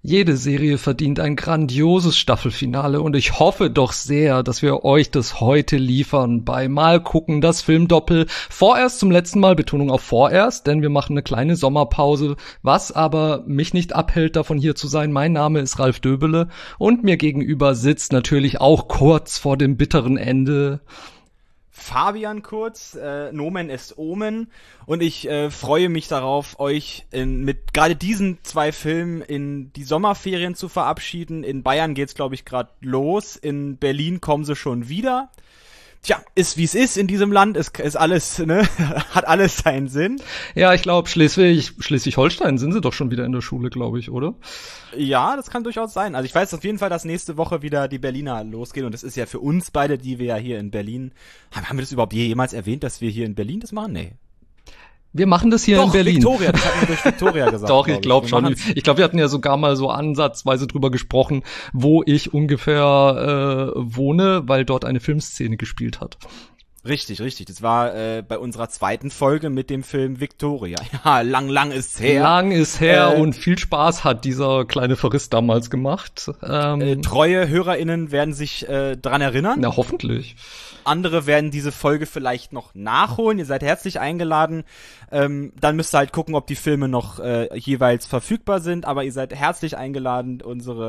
Jede Serie verdient ein grandioses Staffelfinale und ich hoffe doch sehr, dass wir euch das heute liefern bei Mal gucken, das Filmdoppel. Vorerst zum letzten Mal, Betonung auf vorerst, denn wir machen eine kleine Sommerpause, was aber mich nicht abhält, davon hier zu sein. Mein Name ist Ralf Döbele und mir gegenüber sitzt natürlich auch kurz vor dem bitteren Ende Fabian Kurz, Nomen est Omen, und ich freue mich darauf, euch mit gerade diesen 2 Filmen in die Sommerferien zu verabschieden. In Bayern geht's, glaube ich, gerade los. In Berlin kommen sie schon wieder. Tja, ist wie es ist in diesem Land, ist alles, ne, hat alles seinen Sinn. Ja, ich glaube, Schleswig-Holstein sind sie doch schon wieder in der Schule, glaube ich, oder? Ja, das kann durchaus sein. Also ich weiß auf jeden Fall, dass nächste Woche wieder die Berliner losgehen, und das ist ja für uns beide, die wir ja hier in Berlin, haben wir das überhaupt jemals erwähnt, dass wir hier in Berlin das machen? Nee. Wir machen das hier Doch, in Berlin. Victoria, das hatten wir durch Victoria gesagt. Doch, ich glaube schon. Ich glaube, wir hatten ja sogar mal so ansatzweise drüber gesprochen, wo ich ungefähr wohne, weil dort eine Filmszene gespielt hat. Richtig. Das war bei unserer 2. Folge mit dem Film Victoria. Ja, lang ist her. Lang ist her und viel Spaß hat dieser kleine Verriss damals gemacht. Treue HörerInnen werden sich dran erinnern. Na, hoffentlich. Andere werden diese Folge vielleicht noch nachholen. Ihr seid herzlich eingeladen. Dann müsst ihr halt gucken, ob die Filme noch jeweils verfügbar sind. Aber ihr seid herzlich eingeladen,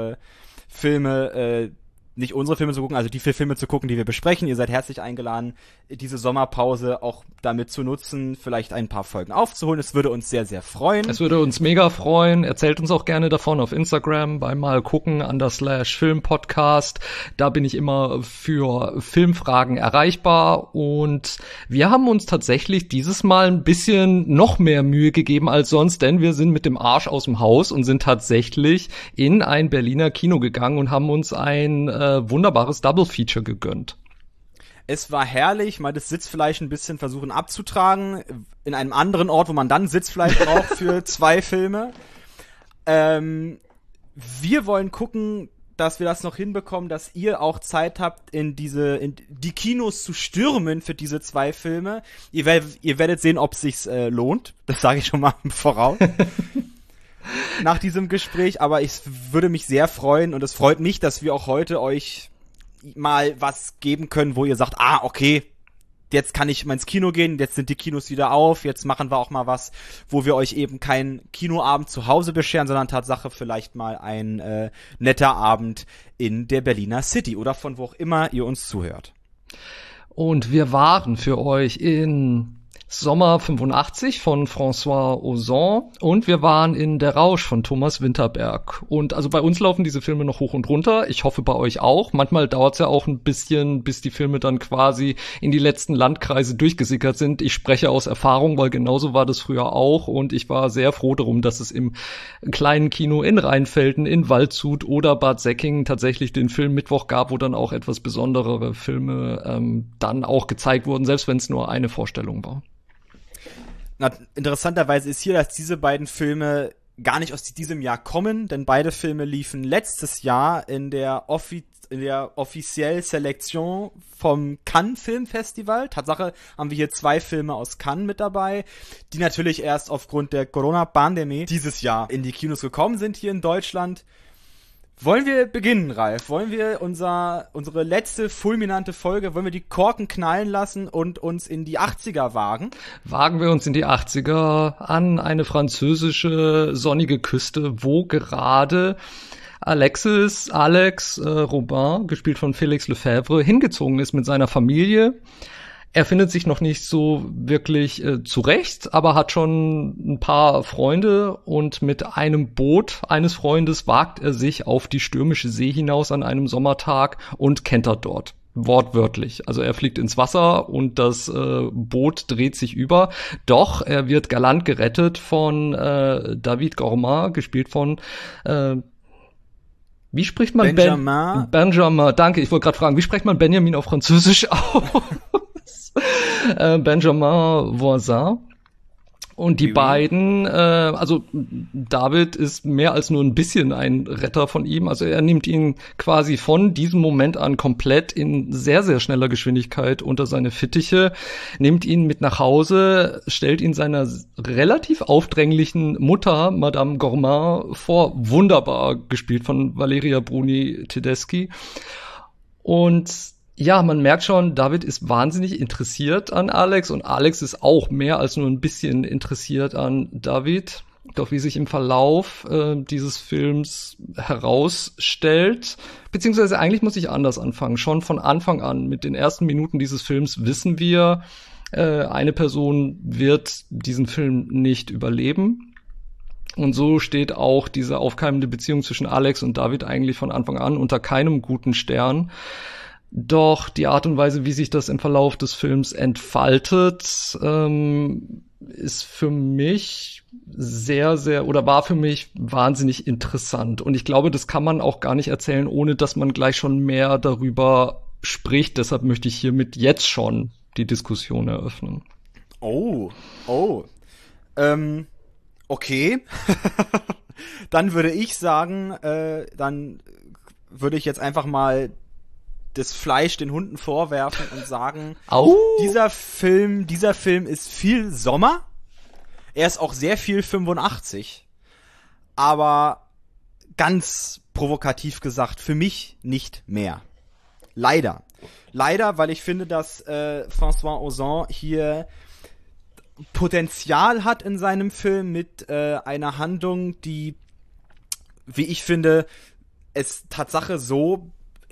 nicht unsere Filme zu gucken, also die 4 Filme zu gucken, die wir besprechen. Ihr seid herzlich eingeladen, diese Sommerpause auch damit zu nutzen, vielleicht ein paar Folgen aufzuholen. Es würde uns sehr, sehr freuen. Es würde uns mega freuen. Erzählt uns auch gerne davon auf Instagram bei Mal gucken _Filmpodcast. Da bin ich immer für Filmfragen erreichbar. Und wir haben uns tatsächlich dieses Mal ein bisschen noch mehr Mühe gegeben als sonst, denn wir sind mit dem Arsch aus dem Haus und sind tatsächlich in ein Berliner Kino gegangen und haben uns ein wunderbares Double-Feature gegönnt. Es war herrlich, mal das Sitzfleisch ein bisschen versuchen abzutragen, in einem anderen Ort, wo man dann Sitzfleisch braucht für 2 Filme. Wir wollen gucken, dass wir das noch hinbekommen, dass ihr auch Zeit habt, in die Kinos zu stürmen für diese 2 Filme. Ihr werdet sehen, ob es sich lohnt. Das sage ich schon mal voraus. Nach diesem Gespräch, aber ich würde mich sehr freuen, und es freut mich, dass wir auch heute euch mal was geben können, wo ihr sagt, okay, jetzt kann ich mal ins Kino gehen, jetzt sind die Kinos wieder auf, jetzt machen wir auch mal was, wo wir euch eben keinen Kinoabend zu Hause bescheren, sondern Tatsache vielleicht mal ein netter Abend in der Berliner City oder von wo auch immer ihr uns zuhört. Und wir waren für euch in Sommer 85 von François Ozon und wir waren in Der Rausch von Thomas Winterberg. Und also bei uns laufen diese Filme noch hoch und runter. Ich hoffe bei euch auch. Manchmal dauert es ja auch ein bisschen, bis die Filme dann quasi in die letzten Landkreise durchgesickert sind. Ich spreche aus Erfahrung, weil genauso war das früher auch. Und ich war sehr froh darum, dass es im kleinen Kino in Rheinfelden, in Waldshut oder Bad Säckingen tatsächlich den Film Mittwoch gab, wo dann auch etwas besonderere Filme dann auch gezeigt wurden, selbst wenn es nur eine Vorstellung war. Na, interessanterweise ist hier, dass diese beiden Filme gar nicht aus diesem Jahr kommen, denn beide Filme liefen letztes Jahr in der offizielle Selektion vom Cannes Filmfestival. Tatsache haben wir hier 2 Filme aus Cannes mit dabei, die natürlich erst aufgrund der Corona-Pandemie dieses Jahr in die Kinos gekommen sind hier in Deutschland. Wollen wir beginnen, Ralf? Wollen wir unsere letzte fulminante Folge, wollen wir die Korken knallen lassen und uns in die 80er wagen? Wagen wir uns in die 80er an eine französische sonnige Küste, wo gerade Alex Robin, gespielt von Félix Lefebvre, hingezogen ist mit seiner Familie. Er findet sich noch nicht so wirklich zurecht, aber hat schon ein paar Freunde und mit einem Boot eines Freundes wagt er sich auf die stürmische See hinaus an einem Sommertag und kentert dort. Wortwörtlich. Also er fliegt ins Wasser und das Boot dreht sich über. Doch er wird galant gerettet von David Gourmand, gespielt von wie spricht man Benjamin, danke, ich wollte gerade fragen, wie spricht man Benjamin auf Französisch aus? Benjamin Voisin. Und die Oui, oui. beiden, also David ist mehr als nur ein bisschen ein Retter von ihm. Also er nimmt ihn quasi von diesem Moment an komplett in sehr, sehr schneller Geschwindigkeit unter seine Fittiche, nimmt ihn mit nach Hause, stellt ihn seiner relativ aufdränglichen Mutter, Madame Gourmand, vor. Wunderbar gespielt von Valeria Bruni-Tedeschi. Und ja, man merkt schon, David ist wahnsinnig interessiert an Alex und Alex ist auch mehr als nur ein bisschen interessiert an David. Doch wie sich im Verlauf dieses Films herausstellt, beziehungsweise eigentlich muss ich anders anfangen. Schon von Anfang an, mit den ersten Minuten dieses Films wissen wir, eine Person wird diesen Film nicht überleben. Und so steht auch diese aufkeimende Beziehung zwischen Alex und David eigentlich von Anfang an unter keinem guten Stern. Doch die Art und Weise, wie sich das im Verlauf des Films entfaltet, ist für mich war für mich wahnsinnig interessant. Und ich glaube, das kann man auch gar nicht erzählen, ohne dass man gleich schon mehr darüber spricht. Deshalb möchte ich hiermit jetzt schon die Diskussion eröffnen. Okay. Dann würde ich sagen, dann würde ich jetzt einfach mal das Fleisch den Hunden vorwerfen und sagen, Au! dieser Film ist viel Sommer. Er ist auch sehr viel 85. Aber ganz provokativ gesagt, für mich nicht mehr. Leider. Leider, weil ich finde, dass François Ozon hier Potenzial hat in seinem Film mit einer Handlung, die, wie ich finde, es Tatsache so,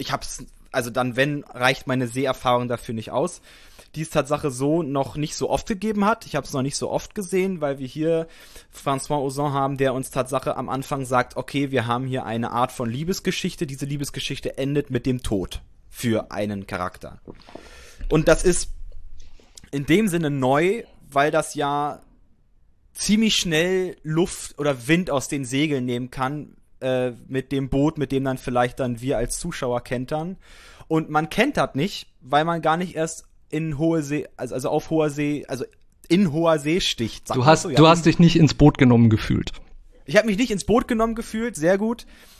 reicht meine Seherfahrung dafür nicht aus, die es Tatsache so noch nicht so oft gegeben hat. Ich habe es noch nicht so oft gesehen, weil wir hier François Ozon haben, der uns Tatsache am Anfang sagt, okay, wir haben hier eine Art von Liebesgeschichte. Diese Liebesgeschichte endet mit dem Tod für einen Charakter. Und das ist in dem Sinne neu, weil das ja ziemlich schnell Luft oder Wind aus den Segeln nehmen kann, mit dem Boot, mit dem dann vielleicht dann wir als Zuschauer kentern. Und man kentert nicht, weil man gar nicht erst in hohe See, also auf hoher See, also in hoher See sticht. Du hast dich nicht ins Boot genommen gefühlt. Ich habe mich nicht ins Boot genommen gefühlt, sehr gut.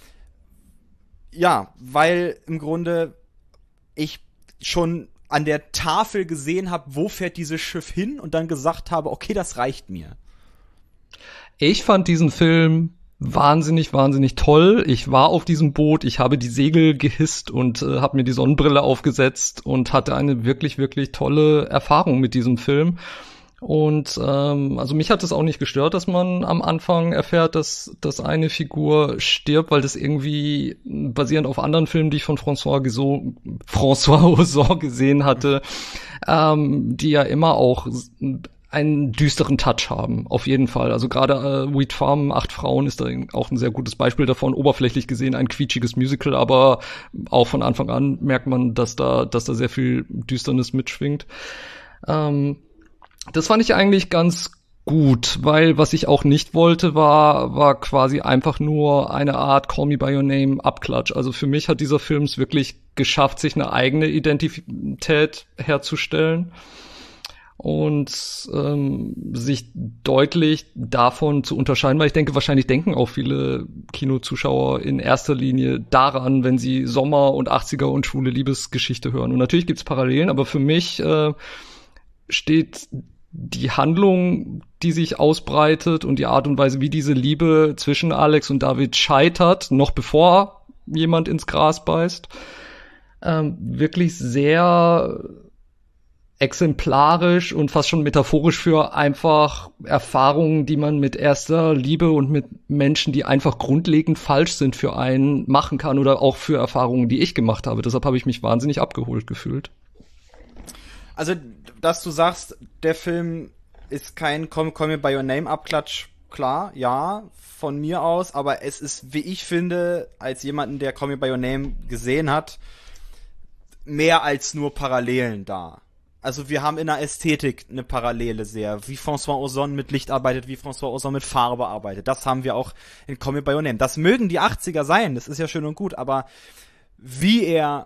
Ja, weil im Grunde ich schon an der Tafel gesehen habe, wo fährt dieses Schiff hin und dann gesagt habe, okay, das reicht mir. Ich fand diesen Film wahnsinnig, wahnsinnig toll. Ich war auf diesem Boot, ich habe die Segel gehisst und habe mir die Sonnenbrille aufgesetzt und hatte eine wirklich, wirklich tolle Erfahrung mit diesem Film. Und also mich hat es auch nicht gestört, dass man am Anfang erfährt, dass eine Figur stirbt, weil das irgendwie basierend auf anderen Filmen, die ich von François Ozon gesehen hatte, die ja immer auch einen düsteren Touch haben, auf jeden Fall. Also gerade Wheat Farm, 8 Frauen ist da auch ein sehr gutes Beispiel davon. Oberflächlich gesehen ein quietschiges Musical, aber auch von Anfang an merkt man, dass da sehr viel Düsternis mitschwingt. Das fand ich eigentlich ganz gut, weil was ich auch nicht wollte, war quasi einfach nur eine Art Call Me By Your Name Abklatsch. Also für mich hat dieser Film es wirklich geschafft, sich eine eigene Identität herzustellen und sich deutlich davon zu unterscheiden, weil ich denke, wahrscheinlich denken auch viele Kinozuschauer in erster Linie daran, wenn sie Sommer und 80er und schwule Liebesgeschichte hören. Und natürlich gibt's Parallelen, aber für mich steht die Handlung, die sich ausbreitet und die Art und Weise, wie diese Liebe zwischen Alex und David scheitert, noch bevor jemand ins Gras beißt, wirklich sehr exemplarisch und fast schon metaphorisch für einfach Erfahrungen, die man mit erster Liebe und mit Menschen, die einfach grundlegend falsch sind für einen, machen kann oder auch für Erfahrungen, die ich gemacht habe. Deshalb habe ich mich wahnsinnig abgeholt gefühlt. Also, dass du sagst, der Film ist kein Call Me By Your Name Abklatsch, klar, ja, von mir aus, aber es ist, wie ich finde, als jemanden, der Call Me By Your Name gesehen hat, mehr als nur Parallelen da. Also wir haben in der Ästhetik eine Parallele sehr, wie François Ozon mit Licht arbeitet, wie François Ozon mit Farbe arbeitet. Das haben wir auch in Call Me By Your Name. Das mögen die 80er sein, das ist ja schön und gut, aber wie er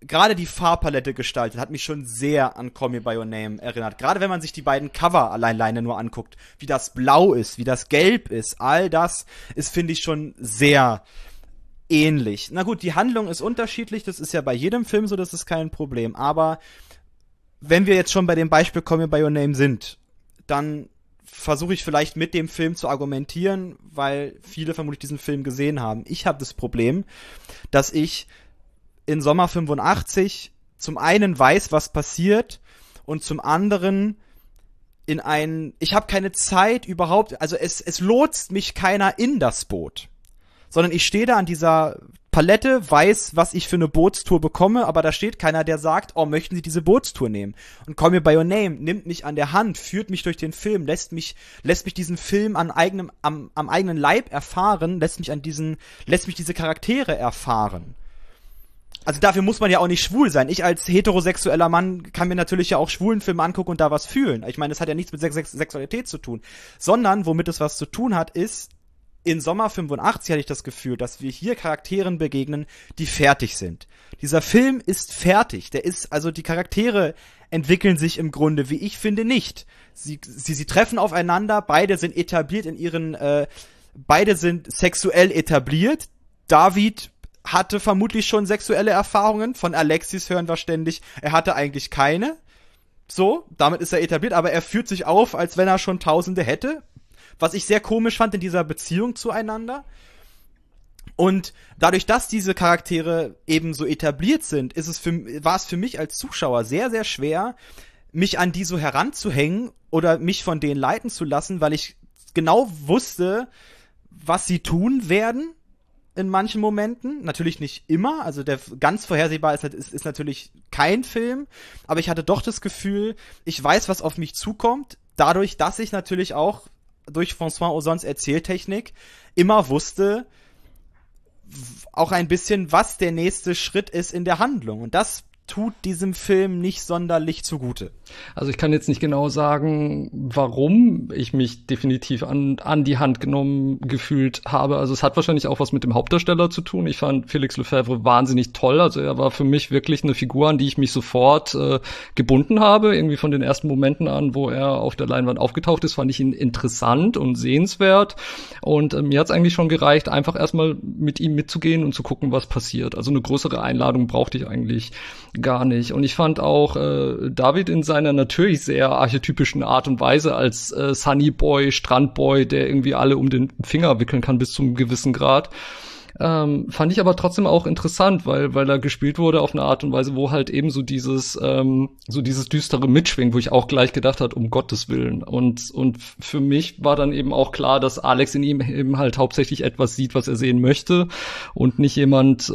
gerade die Farbpalette gestaltet, hat mich schon sehr an Call Me By Your Name erinnert. Gerade wenn man sich die beiden Cover alleine nur anguckt, wie das blau ist, wie das gelb ist, all das ist, finde ich, schon sehr ähnlich. Na gut, die Handlung ist unterschiedlich, das ist ja bei jedem Film so, das ist kein Problem. Aber wenn wir jetzt schon bei dem Beispiel Call Me By Your Name sind, dann versuche ich vielleicht mit dem Film zu argumentieren, weil viele vermutlich diesen Film gesehen haben. Ich habe das Problem, dass ich in Sommer 85 zum einen weiß, was passiert, und zum anderen ich habe keine Zeit überhaupt, also es lotst mich keiner in das Boot, sondern ich stehe da an dieser Palette, weiß, was ich für eine Bootstour bekomme, aber da steht keiner, der sagt, oh, möchten Sie diese Bootstour nehmen? Und Call Me By Your Name nimmt mich an der Hand, führt mich durch den Film, lässt mich diesen Film am eigenen Leib erfahren, lässt mich diese Charaktere erfahren. Also dafür muss man ja auch nicht schwul sein. Ich als heterosexueller Mann kann mir natürlich ja auch schwulen Film angucken und da was fühlen. Ich meine, das hat ja nichts mit Sexualität zu tun. Sondern, womit es was zu tun hat, ist, in Sommer 85 hatte ich das Gefühl, dass wir hier Charakteren begegnen, die fertig sind. Dieser Film ist fertig. Die Charaktere entwickeln sich im Grunde, wie ich finde, nicht. Sie treffen aufeinander, beide sind etabliert beide sind sexuell etabliert. David hatte vermutlich schon sexuelle Erfahrungen. Von Alexis hören wir ständig, er hatte eigentlich keine. So, damit ist er etabliert, aber er führt sich auf, als wenn er schon Tausende hätte. Was ich sehr komisch fand in dieser Beziehung zueinander. Und dadurch, dass diese Charaktere eben so etabliert sind, war es für mich als Zuschauer sehr, sehr schwer, mich an die so heranzuhängen oder mich von denen leiten zu lassen, weil ich genau wusste, was sie tun werden in manchen Momenten. Natürlich nicht immer, also der ganz vorhersehbar ist natürlich kein Film, aber ich hatte doch das Gefühl, ich weiß, was auf mich zukommt, dadurch, dass ich natürlich auch durch François Ozons Erzähltechnik immer wusste, auch ein bisschen, was der nächste Schritt ist in der Handlung. Und das tut diesem Film nicht sonderlich zugute. Also ich kann jetzt nicht genau sagen, warum ich mich definitiv an die Hand genommen gefühlt habe. Also es hat wahrscheinlich auch was mit dem Hauptdarsteller zu tun. Ich fand Félix Lefebvre wahnsinnig toll. Also er war für mich wirklich eine Figur, an die ich mich sofort gebunden habe. Irgendwie von den ersten Momenten an, wo er auf der Leinwand aufgetaucht ist, fand ich ihn interessant und sehenswert. Und mir hat es eigentlich schon gereicht, einfach erstmal mit ihm mitzugehen und zu gucken, was passiert. Also eine größere Einladung brauchte ich eigentlich gar nicht. Und ich fand auch David in seiner natürlich sehr archetypischen Art und Weise als Sunny Boy, Strandboy, der irgendwie alle um den Finger wickeln kann bis zu einem gewissen Grad. Fand ich aber trotzdem auch interessant, weil er gespielt wurde auf eine Art und Weise, wo halt eben so dieses düstere mitschwingt, wo ich auch gleich gedacht hat, um Gottes Willen. Und für mich war dann eben auch klar, dass Alex in ihm eben halt hauptsächlich etwas sieht, was er sehen möchte und nicht jemand,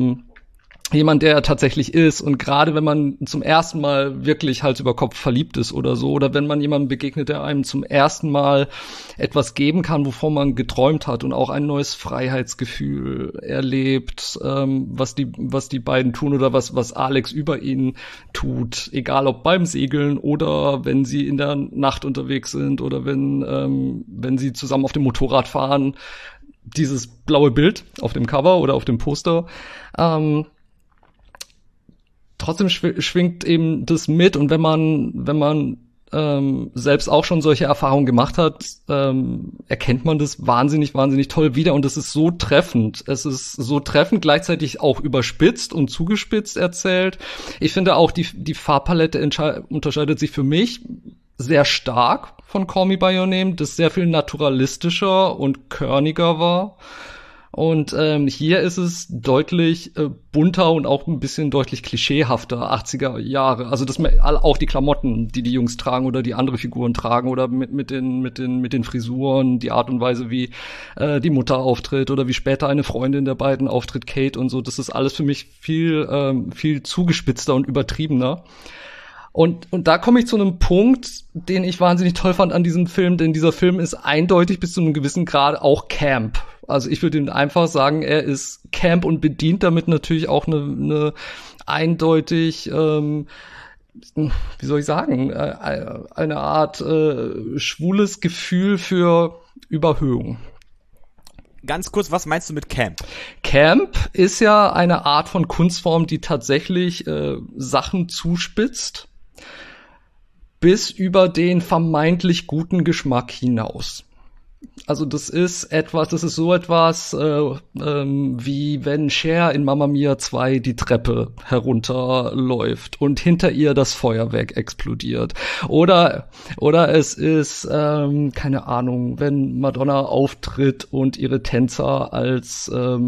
der er tatsächlich ist. Und gerade wenn man zum ersten Mal wirklich Hals über Kopf verliebt ist oder so, oder wenn man jemandem begegnet, der einem zum ersten Mal etwas geben kann, wovon man geträumt hat und auch ein neues Freiheitsgefühl erlebt, was die beiden tun oder was Alex über ihn tut, egal ob beim Segeln oder wenn sie in der Nacht unterwegs sind oder wenn sie zusammen auf dem Motorrad fahren, dieses blaue Bild auf dem Cover oder auf dem Poster, trotzdem schwingt eben das mit, und wenn man selbst auch schon solche Erfahrungen gemacht hat, erkennt man das wahnsinnig, wahnsinnig toll wieder, und es ist so treffend. Es ist so treffend, gleichzeitig auch überspitzt und zugespitzt erzählt. Ich finde auch, die Farbpalette unterscheidet sich für mich sehr stark von Call Me By Your Name, das sehr viel naturalistischer und körniger war. Und hier ist es deutlich bunter und auch ein bisschen deutlich klischeehafter, 80er Jahre. Also auch die Klamotten, die Jungs tragen oder die andere Figuren tragen, oder mit den Frisuren, die Art und Weise, wie die Mutter auftritt oder wie später eine Freundin der beiden auftritt, Kate und so. Das ist alles für mich viel zugespitzter und übertriebener. Und da komme ich zu einem Punkt, den ich wahnsinnig toll fand an diesem Film, denn dieser Film ist eindeutig bis zu einem gewissen Grad auch Camp. Also ich würde ihm einfach sagen, er ist Camp und bedient damit natürlich auch eine eindeutig, wie soll ich sagen, eine Art schwules Gefühl für Überhöhung. Ganz kurz, was meinst du mit Camp? Camp ist ja eine Art von Kunstform, die tatsächlich Sachen zuspitzt bis über den vermeintlich guten Geschmack hinaus. Also das ist so etwas wie wenn Cher in Mamma Mia 2 die Treppe herunterläuft und hinter ihr das Feuerwerk explodiert. Oder es ist, keine Ahnung, wenn Madonna auftritt und ihre Tänzer als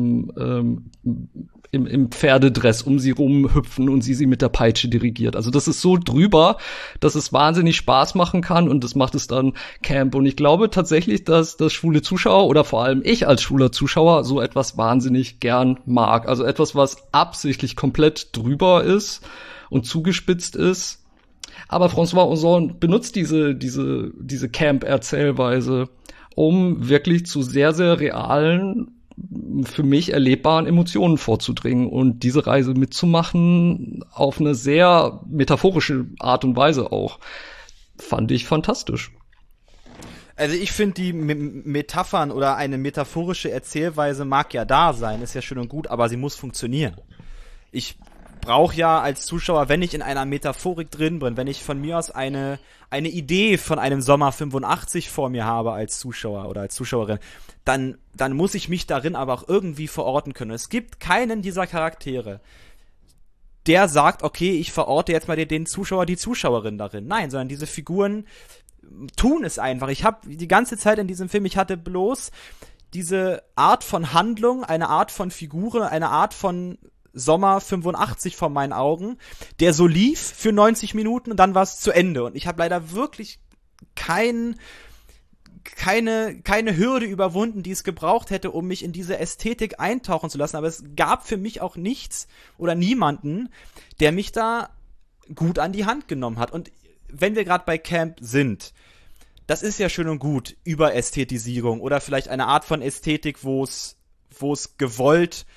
im Pferdedress um sie rumhüpfen und sie mit der Peitsche dirigiert. Also das ist so drüber, dass es wahnsinnig Spaß machen kann und das macht es dann Camp. Und ich glaube tatsächlich, dass schwule Zuschauer oder vor allem ich als schwuler Zuschauer so etwas wahnsinnig gern mag. Also etwas, was absichtlich komplett drüber ist und zugespitzt ist. Aber François Ozon benutzt diese Camp-Erzählweise, um wirklich zu sehr, sehr realen, für mich erlebbaren Emotionen vorzudringen und diese Reise mitzumachen auf eine sehr metaphorische Art und Weise auch. Fand ich fantastisch. Also ich finde, die Metaphern oder eine metaphorische Erzählweise mag ja da sein, ist ja schön und gut, aber sie muss funktionieren. Ich brauche ja als Zuschauer, wenn ich in einer Metaphorik drin bin, wenn ich von mir aus eine Idee von einem Sommer 85 vor mir habe als Zuschauer oder als Zuschauerin, dann muss ich mich darin aber auch irgendwie verorten können. Es gibt keinen dieser Charaktere, der sagt, okay, ich verorte jetzt mal den Zuschauer, die Zuschauerin darin. Nein, sondern diese Figuren tun es einfach. Ich habe die ganze Zeit in diesem Film, ich hatte bloß diese Art von Handlung, eine Art von Figuren, eine Art von Sommer 85 vor meinen Augen, der so lief für 90 Minuten und dann war es zu Ende. Und ich habe leider wirklich keine Hürde überwunden, die es gebraucht hätte, um mich in diese Ästhetik eintauchen zu lassen. Aber es gab für mich auch nichts oder niemanden, der mich da gut an die Hand genommen hat. Und wenn wir gerade bei Camp sind, das ist ja schön und gut, Überästhetisierung oder vielleicht eine Art von Ästhetik, wo es gewollt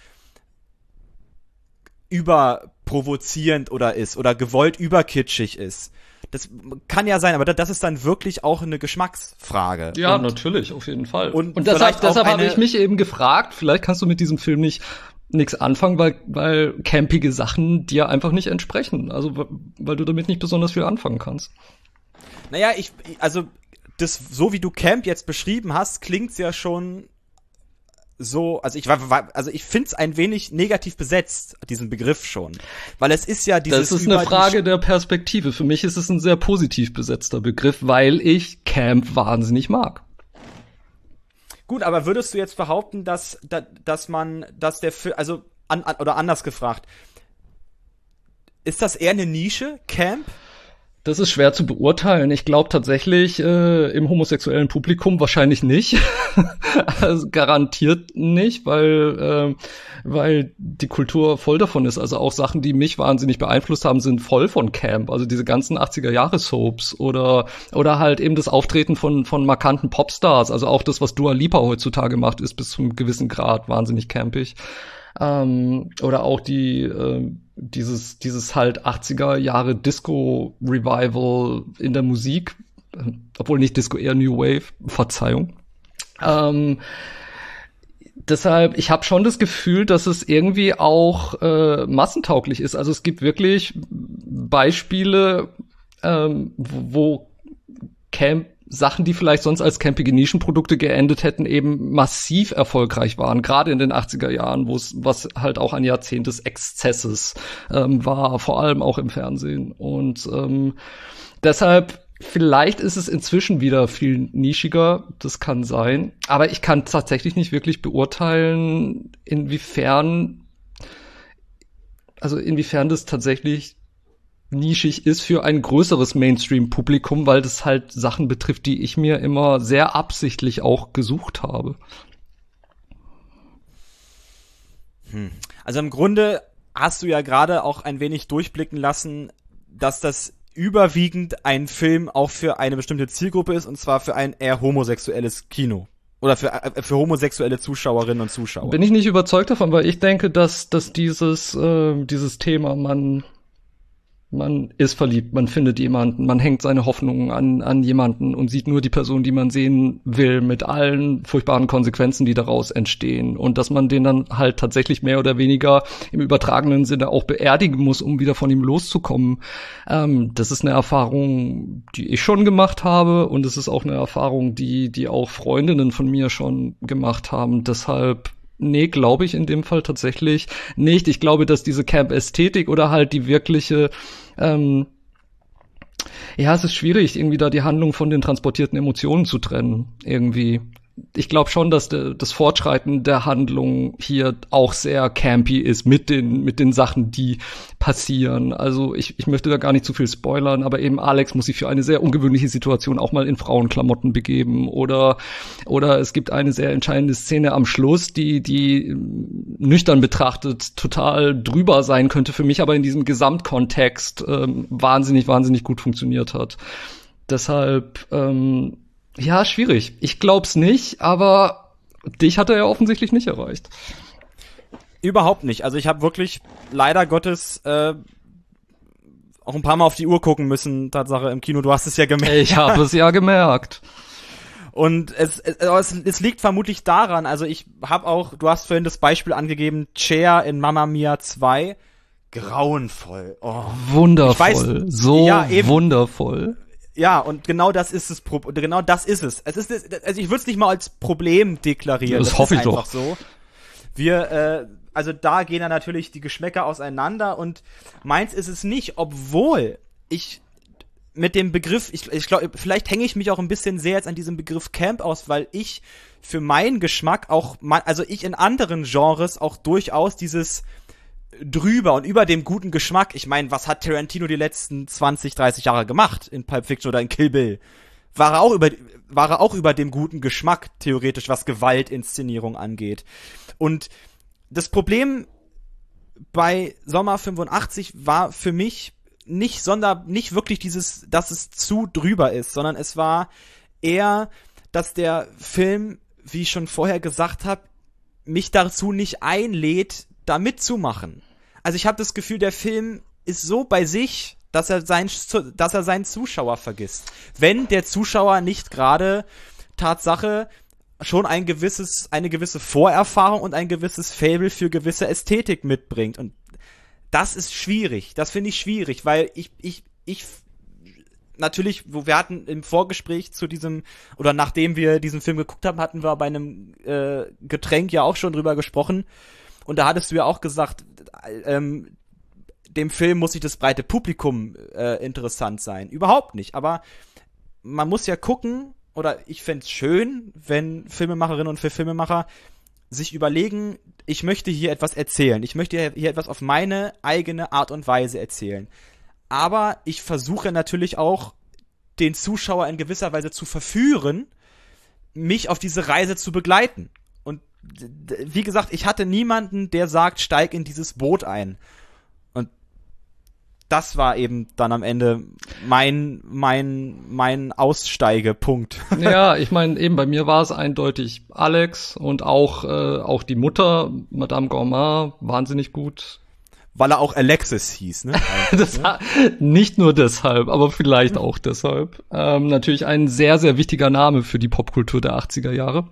überprovozierend oder gewollt überkitschig ist. Das kann ja sein, aber das ist dann wirklich auch eine Geschmacksfrage. Ja, natürlich, auf jeden Fall. Und deshalb habe ich mich eben gefragt, vielleicht kannst du mit diesem Film nichts anfangen, weil campige Sachen dir einfach nicht entsprechen. Also, weil du damit nicht besonders viel anfangen kannst. Naja, so wie du Camp jetzt beschrieben hast, klingt's ja schon so, also ich find's ein wenig negativ besetzt, diesen Begriff schon. Weil es ist ja dieses... Das ist eine Frage der Perspektive. Für mich ist es ein sehr positiv besetzter Begriff, weil ich Camp wahnsinnig mag. Gut, aber würdest du jetzt behaupten, dass der Film, also, oder anders gefragt, ist das eher eine Nische, Camp? Das ist schwer zu beurteilen. Ich glaube tatsächlich im homosexuellen Publikum wahrscheinlich nicht. Also garantiert nicht, weil die Kultur voll davon ist. Also auch Sachen, die mich wahnsinnig beeinflusst haben, sind voll von Camp. Also diese ganzen 80er-Jahre-Soaps oder halt eben das Auftreten von markanten Popstars. Also auch das, was Dua Lipa heutzutage macht, ist bis zu einem gewissen Grad wahnsinnig campig. Oder auch dieses halt 80er Jahre Disco Revival in der Musik, obwohl nicht Disco, eher New Wave, Verzeihung. Deshalb, ich habe schon das Gefühl, dass es irgendwie auch massentauglich ist. Also es gibt wirklich Beispiele, wo Sachen, die vielleicht sonst als campige Nischenprodukte geendet hätten, eben massiv erfolgreich waren, gerade in den 80er Jahren, was halt auch ein Jahrzehnt des Exzesses war, vor allem auch im Fernsehen. Und deshalb, vielleicht ist es inzwischen wieder viel nischiger, das kann sein, aber ich kann tatsächlich nicht wirklich beurteilen, inwiefern das tatsächlich nischig ist für ein größeres Mainstream-Publikum, weil das halt Sachen betrifft, die ich mir immer sehr absichtlich auch gesucht habe. Also im Grunde hast du ja gerade auch ein wenig durchblicken lassen, dass das überwiegend ein Film auch für eine bestimmte Zielgruppe ist, und zwar für ein eher homosexuelles Kino. Oder für homosexuelle Zuschauerinnen und Zuschauer. Bin ich nicht überzeugt davon, weil ich denke, dass dieses Thema man Man ist verliebt, man findet jemanden, man hängt seine Hoffnungen an jemanden und sieht nur die Person, die man sehen will, mit allen furchtbaren Konsequenzen, die daraus entstehen. Und dass man den dann halt tatsächlich mehr oder weniger im übertragenen Sinne auch beerdigen muss, um wieder von ihm loszukommen. Das ist eine Erfahrung, die ich schon gemacht habe, und es ist auch eine Erfahrung, die auch Freundinnen von mir schon gemacht haben. Deshalb nee, glaube ich in dem Fall tatsächlich nicht. Ich glaube, dass diese Camp-Ästhetik oder halt die wirkliche, es ist schwierig, irgendwie da die Handlung von den transportierten Emotionen zu trennen, irgendwie. Ich glaube schon, dass das Fortschreiten der Handlung hier auch sehr campy ist mit den Sachen, die passieren. Also ich möchte da gar nicht zu viel spoilern, aber eben Alex muss sich für eine sehr ungewöhnliche Situation auch mal in Frauenklamotten begeben, oder es gibt eine sehr entscheidende Szene am Schluss, die nüchtern betrachtet total drüber sein könnte für mich, aber in diesem Gesamtkontext wahnsinnig gut funktioniert hat. Deshalb ja, schwierig. Ich glaub's nicht, aber dich hat er ja offensichtlich nicht erreicht. Überhaupt nicht. Also ich habe wirklich leider Gottes auch ein paar Mal auf die Uhr gucken müssen, Tatsache im Kino. Du hast es ja gemerkt. Ich habe es ja gemerkt. Und es liegt vermutlich daran, also ich habe auch, du hast vorhin das Beispiel angegeben, Cher in Mamma Mia 2. Grauenvoll. Oh. Wundervoll. Ich weiß, wundervoll. Ja, und genau das ist es. Genau das ist es. Also ich würde es nicht mal als Problem deklarieren. Das hoffe ich doch. So. Also da gehen dann natürlich die Geschmäcker auseinander, und meins ist es nicht, obwohl ich mit dem Begriff, ich glaube, vielleicht hänge ich mich auch ein bisschen sehr jetzt an diesem Begriff Camp aus, weil ich für meinen Geschmack ich in anderen Genres auch durchaus dieses drüber und über dem guten Geschmack. Ich meine, was hat Tarantino die letzten 20, 30 Jahre gemacht in Pulp Fiction oder in Kill Bill? War er auch über dem guten Geschmack, theoretisch, was Gewaltinszenierung angeht. Und das Problem bei Sommer 85 war für mich nicht wirklich dieses, dass es zu drüber ist, sondern es war eher, dass der Film, wie ich schon vorher gesagt habe, mich dazu nicht einlädt, da mitzumachen. Also ich habe das Gefühl, der Film ist so bei sich, dass er seinen Zuschauer vergisst. Wenn der Zuschauer nicht gerade Tatsache schon eine gewisse Vorerfahrung und ein gewisses Faible für gewisse Ästhetik mitbringt. Und das ist schwierig. Das finde ich schwierig, weil ich natürlich, wir hatten im Vorgespräch zu diesem, oder nachdem wir diesen Film geguckt haben, hatten wir bei einem Getränk ja auch schon drüber gesprochen. Und da hattest du ja auch gesagt, dem Film muss sich das breite Publikum interessant sein. Überhaupt nicht. Aber man muss ja gucken, oder ich fände es schön, wenn Filmemacherinnen und Filmemacher sich überlegen, ich möchte hier etwas erzählen. Ich möchte hier etwas auf meine eigene Art und Weise erzählen. Aber ich versuche natürlich auch, den Zuschauer in gewisser Weise zu verführen, mich auf diese Reise zu begleiten. Und wie gesagt, ich hatte niemanden, der sagt, steig in dieses Boot ein. Und das war eben dann am Ende mein Aussteigepunkt. Ja, ich meine, eben bei mir war es eindeutig Alex und auch die Mutter, Madame Gourmand, wahnsinnig gut. Weil er auch Alexis hieß, ne? Nicht nur deshalb, aber vielleicht auch deshalb. Natürlich ein sehr, sehr wichtiger Name für die Popkultur der 80er Jahre.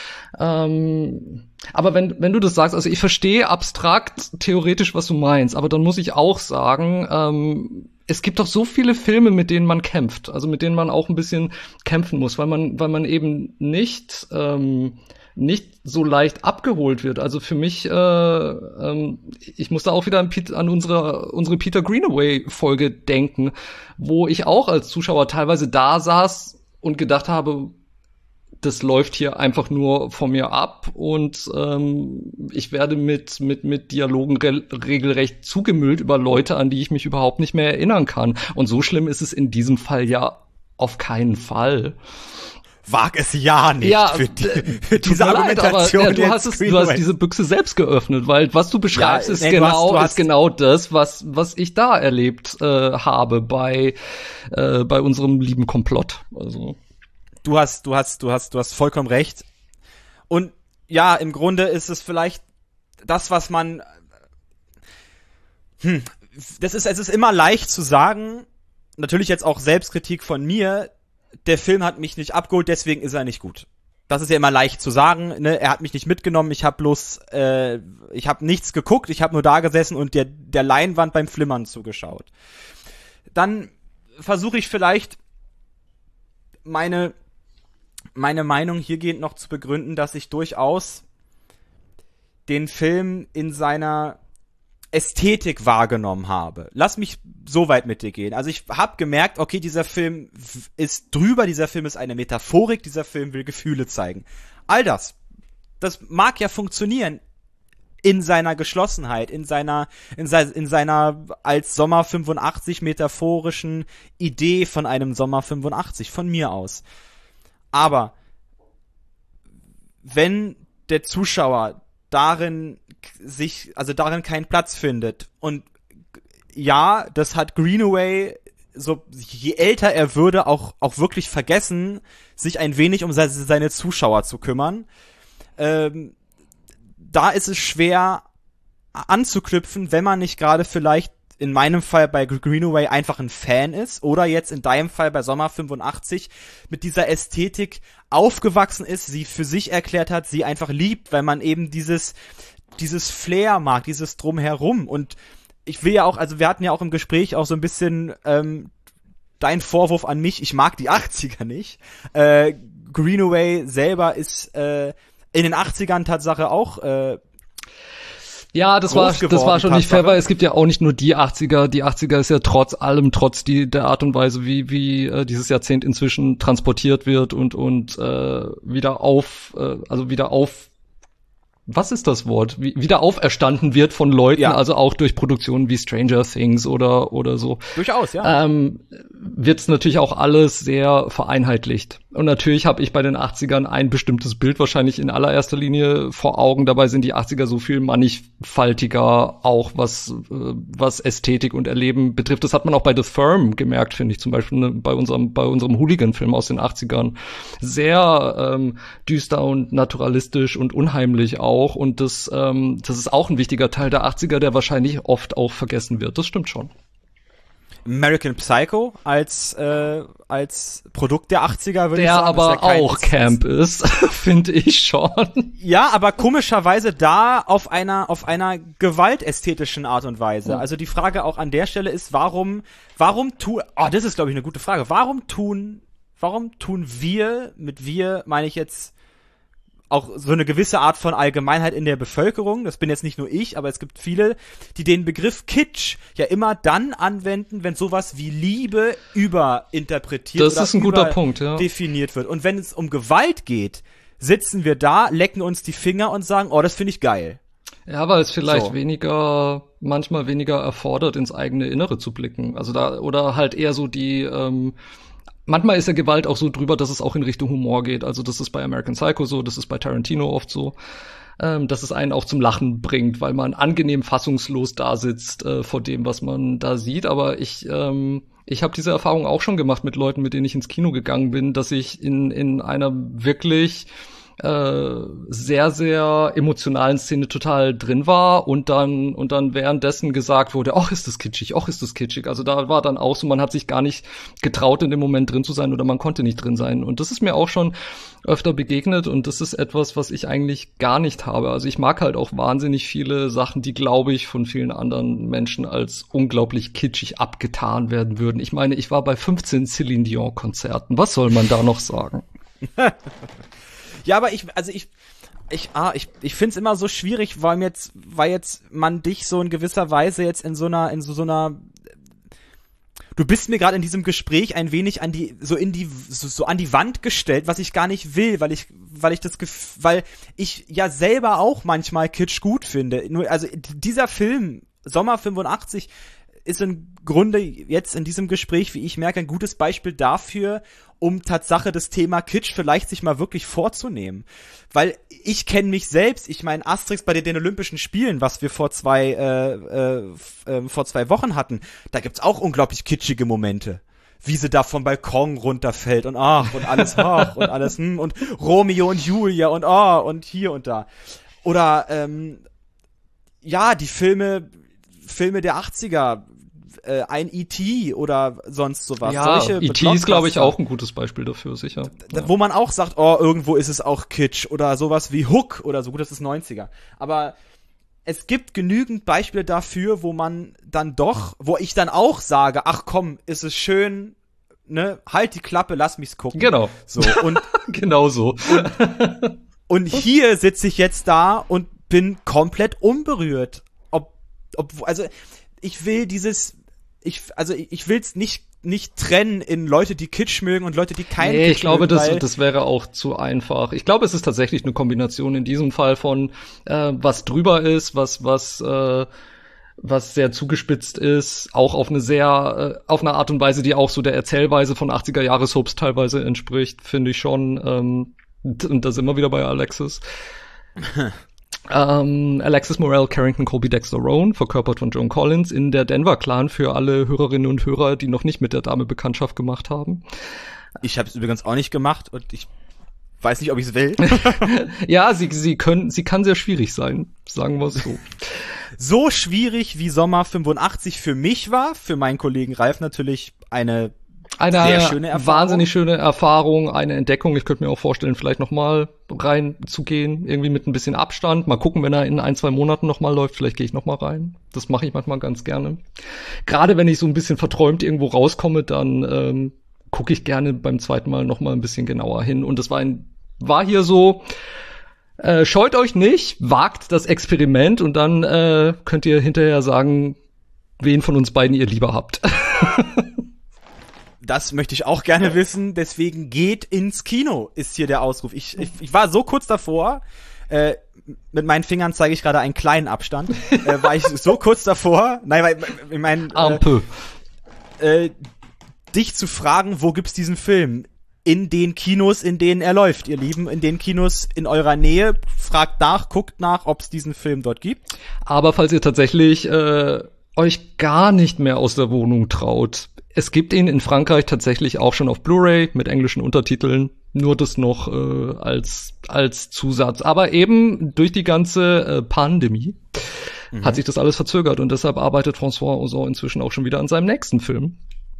Aber wenn du das sagst, also ich verstehe abstrakt theoretisch, was du meinst, aber dann muss ich auch sagen, es gibt doch so viele Filme, mit denen man kämpft, also mit denen man auch ein bisschen kämpfen muss, weil man eben nicht so leicht abgeholt wird. Also für mich, ich muss da auch wieder an unsere Peter Greenaway-Folge denken, wo ich auch als Zuschauer teilweise da saß und gedacht habe, das läuft hier einfach nur von mir ab, und ich werde mit Dialogen regelrecht zugemüllt über Leute, an die ich mich überhaupt nicht mehr erinnern kann. Und so schlimm ist es in diesem Fall ja auf keinen Fall. Wag es ja nicht, ja, für diese Argumentation. Aber, ja, du hast diese Büchse selbst geöffnet, weil was du beschreibst, ist genau das, was ich da erlebt habe bei unserem lieben Komplott. Also Du hast vollkommen recht. Und ja, im Grunde ist es vielleicht das, was man es ist immer leicht zu sagen, natürlich jetzt auch Selbstkritik von mir, der Film hat mich nicht abgeholt, deswegen ist er nicht gut. Das ist ja immer leicht zu sagen, ne? Er hat mich nicht mitgenommen, ich habe nichts geguckt, ich habe nur da gesessen und der Leinwand beim Flimmern zugeschaut. Dann versuche ich vielleicht meine Meinung hiergehend noch zu begründen, dass ich durchaus den Film in seiner Ästhetik wahrgenommen habe. Lass mich so weit mit dir gehen. Also ich habe gemerkt, okay, dieser Film ist drüber, dieser Film ist eine Metaphorik, dieser Film will Gefühle zeigen. All das mag ja funktionieren in seiner Geschlossenheit, in seiner als Sommer 85 metaphorischen Idee von einem Sommer 85, von mir aus. Aber wenn der Zuschauer darin keinen Platz findet. Und ja, das hat Greenaway, so je älter er würde, auch wirklich vergessen, sich ein wenig um seine Zuschauer zu kümmern. Da ist es schwer anzuknüpfen, wenn man nicht gerade vielleicht in meinem Fall bei Greenaway einfach ein Fan ist oder jetzt in deinem Fall bei Sommer 85 mit dieser Ästhetik aufgewachsen ist, sie für sich erklärt hat, sie einfach liebt, weil man eben dieses Flair mag, dieses Drumherum. Und ich will ja auch, also wir hatten ja auch im Gespräch auch so ein bisschen dein Vorwurf an mich, ich mag die 80er nicht. Greenaway selber ist in den 80ern Tatsache auch ja, das war schon nicht fair, weil es gibt ja auch nicht nur die 80er. Die 80er ist ja trotz allem, der Art und Weise, wie dieses Jahrzehnt inzwischen transportiert wird und wieder was ist das Wort? Wieder auferstanden wird von Leuten, ja. Also auch durch Produktionen wie Stranger Things oder so. Durchaus, ja. Wird's natürlich auch alles sehr vereinheitlicht. Und natürlich habe ich bei den 80ern ein bestimmtes Bild wahrscheinlich in allererster Linie vor Augen. Dabei sind die 80er so viel mannigfaltiger, auch was Ästhetik und Erleben betrifft. Das hat man auch bei The Firm gemerkt, finde ich, zum Beispiel, ne, bei unserem Hooligan-Film aus den 80ern. Sehr düster und naturalistisch und unheimlich auch. Und das ist auch ein wichtiger Teil der 80er, der wahrscheinlich oft auch vergessen wird. Das stimmt schon. American Psycho als Produkt der 80er, würde ich der sagen. Aber auch Camp ist, finde ich schon. Ja, aber komischerweise da auf einer gewaltästhetischen Art und Weise. Ja. Also die Frage auch an der Stelle ist, das ist, glaube ich, eine gute Frage. Warum tun wir, mit wir meine ich jetzt auch so eine gewisse Art von Allgemeinheit in der Bevölkerung, das bin jetzt nicht nur ich, aber es gibt viele, die den Begriff Kitsch ja immer dann anwenden, wenn sowas wie Liebe überinterpretiert das ist ein guter Punkt, ja. Definiert wird. Und wenn es um Gewalt geht, sitzen wir da, lecken uns die Finger und sagen, oh, das finde ich geil. Ja, weil es vielleicht manchmal weniger erfordert, ins eigene Innere zu blicken. Also oder halt eher so die manchmal ist ja Gewalt auch so drüber, dass es auch in Richtung Humor geht. Also das ist bei American Psycho so, das ist bei Tarantino oft so, dass es einen auch zum Lachen bringt, weil man angenehm fassungslos da sitzt vor dem, was man da sieht. Aber ich habe diese Erfahrung auch schon gemacht mit Leuten, mit denen ich ins Kino gegangen bin, dass ich in einer wirklich sehr, sehr emotionalen Szene total drin war und dann währenddessen gesagt wurde, ach, ist das kitschig, ach, ist das kitschig. Also da war dann auch so, man hat sich gar nicht getraut, in dem Moment drin zu sein oder man konnte nicht drin sein. Und das ist mir auch schon öfter begegnet und das ist etwas, was ich eigentlich gar nicht habe. Also ich mag halt auch wahnsinnig viele Sachen, die, glaube ich, von vielen anderen Menschen als unglaublich kitschig abgetan werden würden. Ich meine, ich war bei 15 Celine Dion Konzerten. Was soll man da noch sagen? Ja, aber ich find's immer so schwierig, weil jetzt man dich so in gewisser Weise jetzt in so einer du bist mir gerade in diesem Gespräch ein wenig an die Wand gestellt, was ich gar nicht will, weil ich ja selber auch manchmal Kitsch gut finde. Nur, also dieser Film Sommer 85 ist im Grunde jetzt in diesem Gespräch, wie ich merke, ein gutes Beispiel dafür, um Tatsache das Thema Kitsch vielleicht sich mal wirklich vorzunehmen. Weil ich kenne mich selbst, ich meine Asterix bei den Olympischen Spielen, was wir vor 2 Wochen hatten, da gibt's auch unglaublich kitschige Momente. Wie sie da vom Balkon runterfällt und und alles und alles und Romeo und Julia und hier und da. Oder die Filme Filme der 80er, ein E.T. oder sonst sowas. Ja, solche E.T. ist, glaube ich, auch ein gutes Beispiel dafür, sicher. Wo man auch sagt, oh, irgendwo ist es auch Kitsch oder sowas wie Hook oder so. Gut, das ist 90er. Aber es gibt genügend Beispiele dafür, wo man dann doch, wo ich dann auch sage, ach komm, ist es schön, ne, halt die Klappe, lass mich's gucken. Genau. So, und genau so. Und hier sitze ich jetzt da und bin komplett unberührt. Also ich will ich will's nicht trennen in Leute, die Kitsch mögen und Leute, die keinen Kitsch mögen. Ich glaube, das wäre auch zu einfach. Ich glaube, es ist tatsächlich eine Kombination in diesem Fall von was drüber ist, was sehr zugespitzt ist, auch auf eine Art und Weise, die auch so der Erzählweise von 80er-Jahres-Soaps teilweise entspricht, finde ich schon. Und da sind wir wieder bei Alexis. Alexis Morel Carrington Colby Dexter Rowan, verkörpert von Joan Collins, in der Denver Clan für alle Hörerinnen und Hörer, die noch nicht mit der Dame Bekanntschaft gemacht haben. Ich habe es übrigens auch nicht gemacht und ich weiß nicht, ob ich es will. Ja, sie kann sehr schwierig sein, sagen wir es so. So schwierig wie Sommer 85 für mich war, für meinen Kollegen Ralf natürlich eine sehr schöne Erfahrung. Wahnsinnig schöne Erfahrung, eine Entdeckung. Ich könnte mir auch vorstellen, vielleicht noch mal reinzugehen, irgendwie mit ein bisschen Abstand. Mal gucken, wenn er in 1-2 Monaten noch mal läuft, vielleicht gehe ich noch mal rein. Das mache ich manchmal ganz gerne. Gerade wenn ich so ein bisschen verträumt irgendwo rauskomme, dann gucke ich gerne beim zweiten Mal noch mal ein bisschen genauer hin. Und das war hier so, scheut euch nicht, wagt das Experiment und dann könnt ihr hinterher sagen, wen von uns beiden ihr lieber habt. Das möchte ich auch gerne wissen, deswegen geht ins Kino, ist hier der Ausruf. Ich war so kurz davor, mit meinen Fingern zeige ich gerade einen kleinen Abstand, war ich so kurz davor, weil ich meine, dich zu fragen, wo gibt's diesen Film? In den Kinos, in denen er läuft, ihr Lieben, in den Kinos in eurer Nähe, fragt nach, guckt nach, ob es diesen Film dort gibt. Aber falls ihr tatsächlich euch gar nicht mehr aus der Wohnung traut, es gibt ihn in Frankreich tatsächlich auch schon auf Blu-ray mit englischen Untertiteln, nur das noch als Zusatz. Aber eben durch die ganze Pandemie hat sich das alles verzögert und deshalb arbeitet François Ozon inzwischen auch schon wieder an seinem nächsten Film.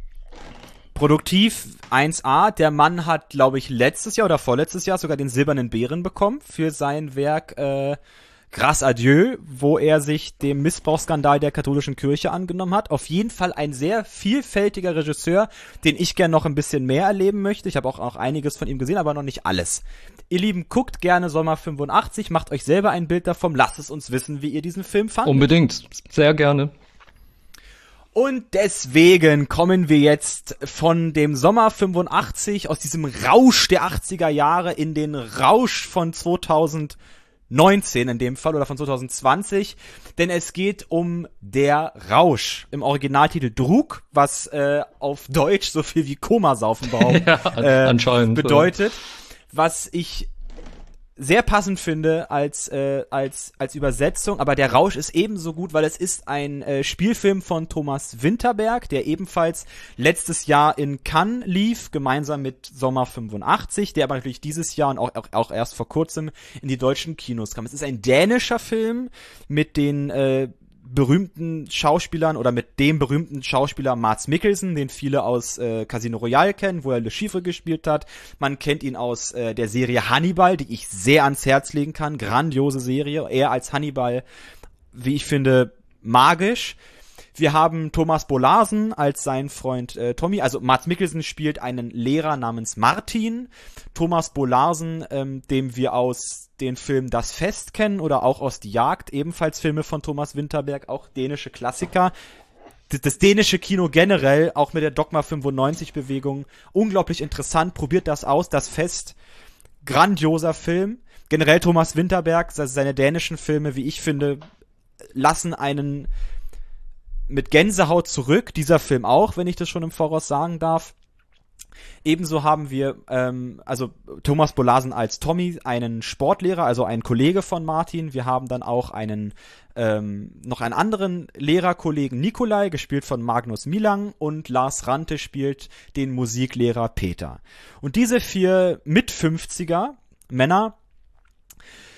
Produktiv 1A, der Mann hat, glaube ich, letztes Jahr oder vorletztes Jahr sogar den Silbernen Bären bekommen für sein Werk Grâce à Dieu, wo er sich dem Missbrauchsskandal der katholischen Kirche angenommen hat. Auf jeden Fall ein sehr vielfältiger Regisseur, den ich gern noch ein bisschen mehr erleben möchte. Ich habe auch einiges von ihm gesehen, aber noch nicht alles. Ihr Lieben, guckt gerne Sommer 85, macht euch selber ein Bild davon, lasst es uns wissen, wie ihr diesen Film fandet. Unbedingt, sehr gerne. Und deswegen kommen wir jetzt von dem Sommer 85 aus diesem Rausch der 80er Jahre in den Rausch von 2019 in dem Fall oder von 2020, denn es geht um Der Rausch, im Originaltitel Druk, was auf Deutsch so viel wie Komasaufen anscheinend bedeutet, was ich sehr passend finde als Übersetzung, aber Der Rausch ist ebenso gut, weil es ist ein Spielfilm von Thomas Winterberg, der ebenfalls letztes Jahr in Cannes lief, gemeinsam mit Sommer 85, der aber natürlich dieses Jahr und auch erst vor kurzem in die deutschen Kinos kam. Es ist ein dänischer Film mit den berühmten Schauspielern oder mit dem berühmten Schauspieler Mads Mikkelsen, den viele aus Casino Royale kennen, wo er Le Chiffre gespielt hat. Man kennt ihn aus der Serie Hannibal, die ich sehr ans Herz legen kann. Grandiose Serie. Er als Hannibal, wie ich finde, magisch. Wir haben Thomas Bolarsen als sein Freund Tommy. Also Mads Mikkelsen spielt einen Lehrer namens Martin. Thomas Bolarsen, dem wir aus den Film Das Fest kennen oder auch aus Die Jagd, ebenfalls Filme von Thomas Winterberg, auch dänische Klassiker. Das dänische Kino generell, auch mit der Dogma 95-Bewegung, unglaublich interessant. Probiert das aus, Das Fest, grandioser Film. Generell Thomas Winterberg, seine dänischen Filme, wie ich finde, lassen einen mit Gänsehaut zurück. Dieser Film auch, wenn ich das schon im Voraus sagen darf. Ebenso haben wir also Thomas Bolarsen als Tommy, einen Sportlehrer, also einen Kollege von Martin. Wir haben dann auch noch einen anderen Lehrerkollegen Nikolai, gespielt von Magnus Milang, und Lars Rante spielt den Musiklehrer Peter. Und diese 4 Mit-50er Männer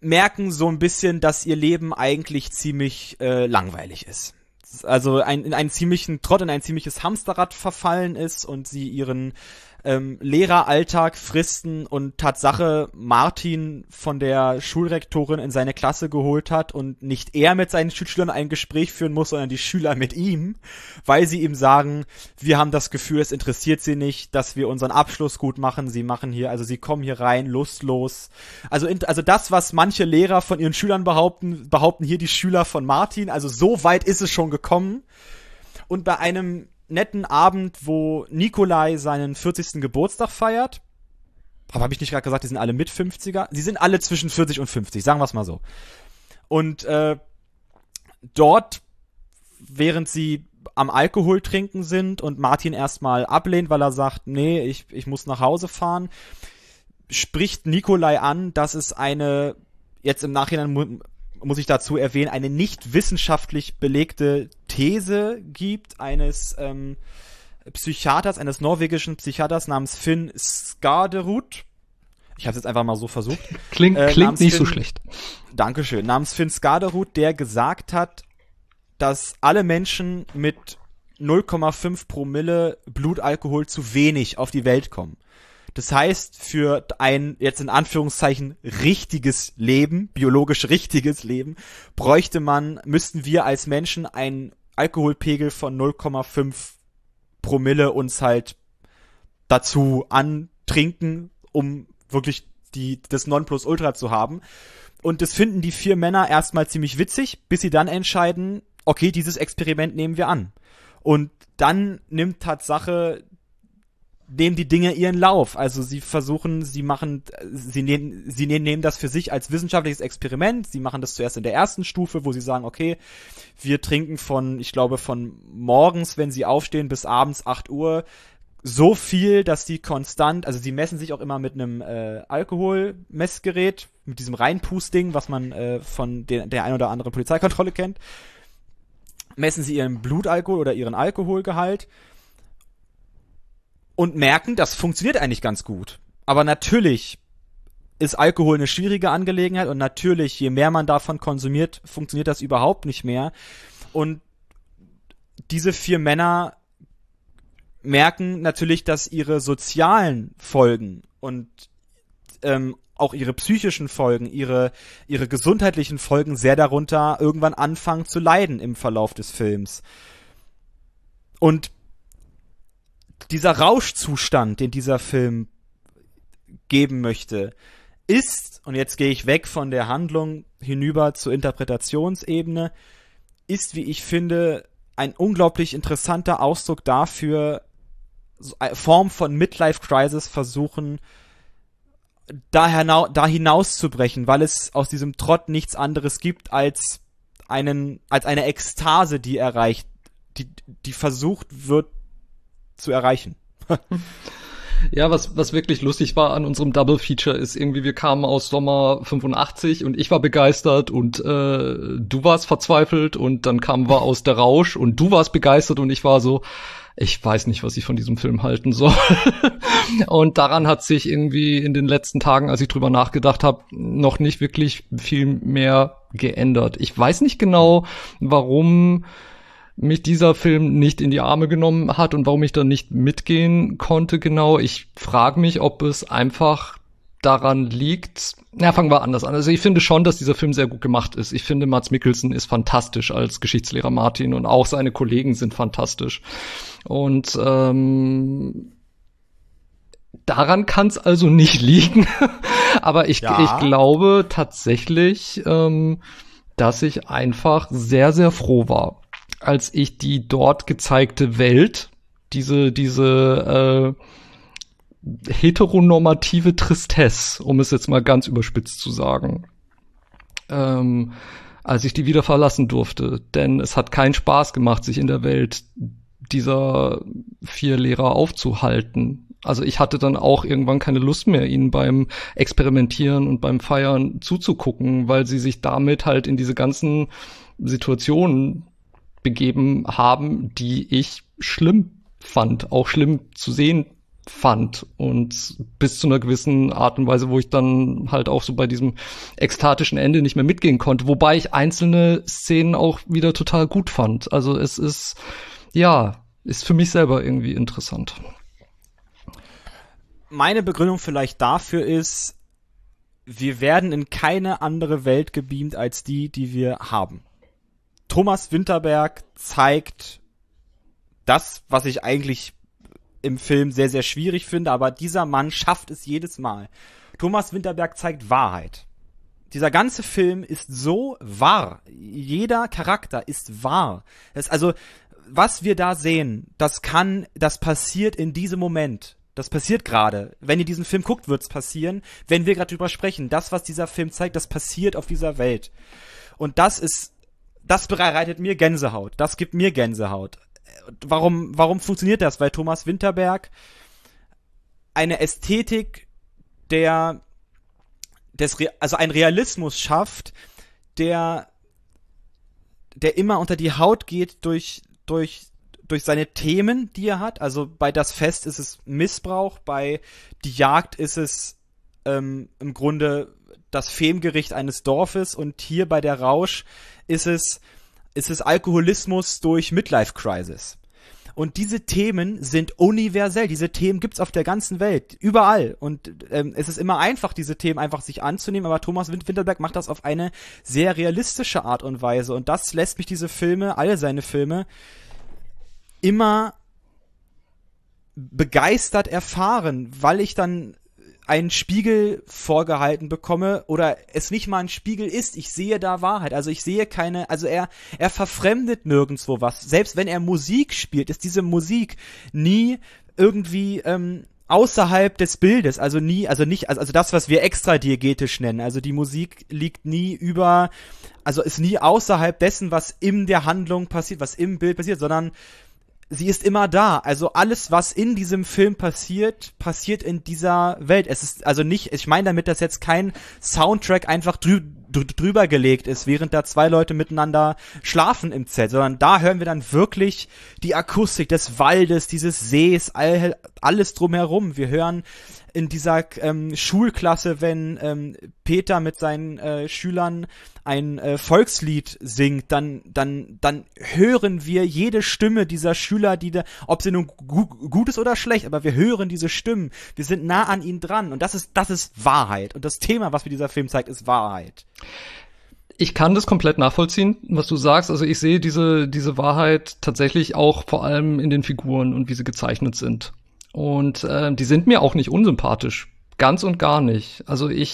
merken so ein bisschen, dass ihr Leben eigentlich ziemlich langweilig ist. Also in einen ziemlichen Trott, in ein ziemliches Hamsterrad verfallen ist und sie ihren Lehreralltag fristen und Tatsache Martin von der Schulrektorin in seine Klasse geholt hat und nicht er mit seinen Schülern ein Gespräch führen muss, sondern die Schüler mit ihm, weil sie ihm sagen, wir haben das Gefühl, es interessiert sie nicht, dass wir unseren Abschluss gut machen, sie kommen hier rein, lustlos. Also das, was manche Lehrer von ihren Schülern behaupten hier die Schüler von Martin, also so weit ist es schon gekommen. Und bei einem netten Abend, wo Nikolai seinen 40. Geburtstag feiert. Aber habe ich nicht gerade gesagt, die sind alle mit 50er? Sie sind alle zwischen 40 und 50, sagen wir es mal so. Und dort, während sie am Alkohol trinken sind und Martin erstmal ablehnt, weil er sagt, nee, ich muss nach Hause fahren, spricht Nikolai an, dass es jetzt im Nachhinein muss ich dazu erwähnen, eine nicht wissenschaftlich belegte These gibt eines norwegischen Psychiaters namens Finn Skaderud. Ich habe es jetzt einfach mal so versucht. Klingt nicht so schlecht. Dankeschön. Namens Finn Skaderud, der gesagt hat, dass alle Menschen mit 0,5 Promille Blutalkohol zu wenig auf die Welt kommen. Das heißt, für ein, jetzt in Anführungszeichen, richtiges Leben, biologisch richtiges Leben, müssten wir als Menschen einen Alkoholpegel von 0,5 Promille uns halt dazu antrinken, um wirklich das Nonplusultra zu haben. Und das finden die 4 Männer erstmal ziemlich witzig, bis sie dann entscheiden, okay, dieses Experiment nehmen wir an. Und dann nehmen die Dinge ihren Lauf. Also sie nehmen das für sich als wissenschaftliches Experiment. Sie machen das zuerst in der ersten Stufe, wo sie sagen, okay, wir trinken von morgens, wenn sie aufstehen, bis abends 8 Uhr so viel, dass die konstant, also sie messen sich auch immer mit einem Alkoholmessgerät, mit diesem Reinpusting, was man von der ein oder anderen Polizeikontrolle kennt, messen sie ihren Blutalkohol oder ihren Alkoholgehalt und merken, das funktioniert eigentlich ganz gut. Aber natürlich ist Alkohol eine schwierige Angelegenheit und natürlich, je mehr man davon konsumiert, funktioniert das überhaupt nicht mehr. Und diese 4 Männer merken natürlich, dass ihre sozialen Folgen und auch ihre psychischen Folgen, ihre gesundheitlichen Folgen sehr darunter irgendwann anfangen zu leiden im Verlauf des Films. Und dieser Rauschzustand, den dieser Film geben möchte, ist, und jetzt gehe ich weg von der Handlung hinüber zur Interpretationsebene, ist, wie ich finde, ein unglaublich interessanter Ausdruck dafür, so eine Form von Midlife-Crisis versuchen, da hinauszubrechen, weil es aus diesem Trott nichts anderes gibt als eine Ekstase, die erreicht, die versucht wird zu erreichen. Ja, was wirklich lustig war an unserem Double Feature ist irgendwie, wir kamen aus Sommer 85 und ich war begeistert und du warst verzweifelt und dann kamen wir aus der Rausch und du warst begeistert und ich war so, ich weiß nicht, was ich von diesem Film halten soll. Und daran hat sich irgendwie in den letzten Tagen, als ich drüber nachgedacht habe, noch nicht wirklich viel mehr geändert. Ich weiß nicht genau, warum mich dieser Film nicht in die Arme genommen hat und warum ich da nicht mitgehen konnte genau. Ich frage mich, ob es einfach daran liegt. Fangen wir anders an. Also ich finde schon, dass dieser Film sehr gut gemacht ist. Ich finde, Mads Mikkelsen ist fantastisch als Geschichtslehrer Martin und auch seine Kollegen sind fantastisch. Und daran kann es also nicht liegen. Aber ich glaube tatsächlich, dass ich einfach sehr, sehr froh war, als ich die dort gezeigte Welt, diese heteronormative Tristesse, um es jetzt mal ganz überspitzt zu sagen, als ich die wieder verlassen durfte. Denn es hat keinen Spaß gemacht, sich in der Welt dieser 4 Lehrer aufzuhalten. Also ich hatte dann auch irgendwann keine Lust mehr, ihnen beim Experimentieren und beim Feiern zuzugucken, weil sie sich damit halt in diese ganzen Situationen begeben haben, die ich schlimm fand, auch schlimm zu sehen fand und bis zu einer gewissen Art und Weise, wo ich dann halt auch so bei diesem ekstatischen Ende nicht mehr mitgehen konnte, wobei ich einzelne Szenen auch wieder total gut fand. Also es ist für mich selber irgendwie interessant. Meine Begründung vielleicht dafür ist, wir werden in keine andere Welt gebeamt als die wir haben. Thomas Vinterberg zeigt das, was ich eigentlich im Film sehr, sehr schwierig finde, aber dieser Mann schafft es jedes Mal. Thomas Vinterberg zeigt Wahrheit. Dieser ganze Film ist so wahr. Jeder Charakter ist wahr. Also, was wir da sehen, das passiert in diesem Moment. Das passiert gerade. Wenn ihr diesen Film guckt, wird's passieren. Wenn wir gerade drüber sprechen, das, was dieser Film zeigt, das passiert auf dieser Welt. Und das bereitet mir Gänsehaut. Das gibt mir Gänsehaut. Warum funktioniert das? Weil Thomas Vinterberg eine Ästhetik also einen Realismus schafft, der immer unter die Haut geht durch seine Themen, die er hat. Also bei Das Fest ist es Missbrauch, bei Die Jagd ist es im Grunde das Femgericht eines Dorfes und hier bei Der Rausch ist es Alkoholismus durch Midlife Crisis. Und diese Themen sind universell. Diese Themen gibt's auf der ganzen Welt, überall. Und es ist immer einfach, diese Themen einfach sich anzunehmen. Aber Thomas Vinterberg macht das auf eine sehr realistische Art und Weise. Und das lässt mich alle seine Filme, immer begeistert erfahren, weil ich dann einen Spiegel vorgehalten bekomme oder es nicht mal ein Spiegel ist. Ich sehe da Wahrheit. Also ich sehe er verfremdet nirgendwo was. Selbst wenn er Musik spielt, ist diese Musik nie irgendwie außerhalb des Bildes. Also das, was wir extradiegetisch nennen. Also die Musik liegt nie ist nie außerhalb dessen, was in der Handlung passiert, was im Bild passiert, sondern sie ist immer da. Also alles, was in diesem Film passiert in dieser Welt. Es ist also nicht, ich meine damit, dass jetzt kein Soundtrack einfach drüber gelegt ist, während da zwei Leute miteinander schlafen im Zelt, sondern da hören wir dann wirklich die Akustik des Waldes, dieses Sees, alles drumherum. Wir hören in dieser Schulklasse, wenn Peter mit seinen Schülern ein Volkslied singt, dann hören wir jede Stimme dieser Schüler, ob sie nun gut ist oder schlecht, aber wir hören diese Stimmen. Wir sind nah an ihnen dran und das ist Wahrheit. Und das Thema, was mir dieser Film zeigt, ist Wahrheit. Ich kann das komplett nachvollziehen, was du sagst. Also ich sehe diese Wahrheit tatsächlich auch vor allem in den Figuren und wie sie gezeichnet sind. Und die sind mir auch nicht unsympathisch. Ganz und gar nicht. Also die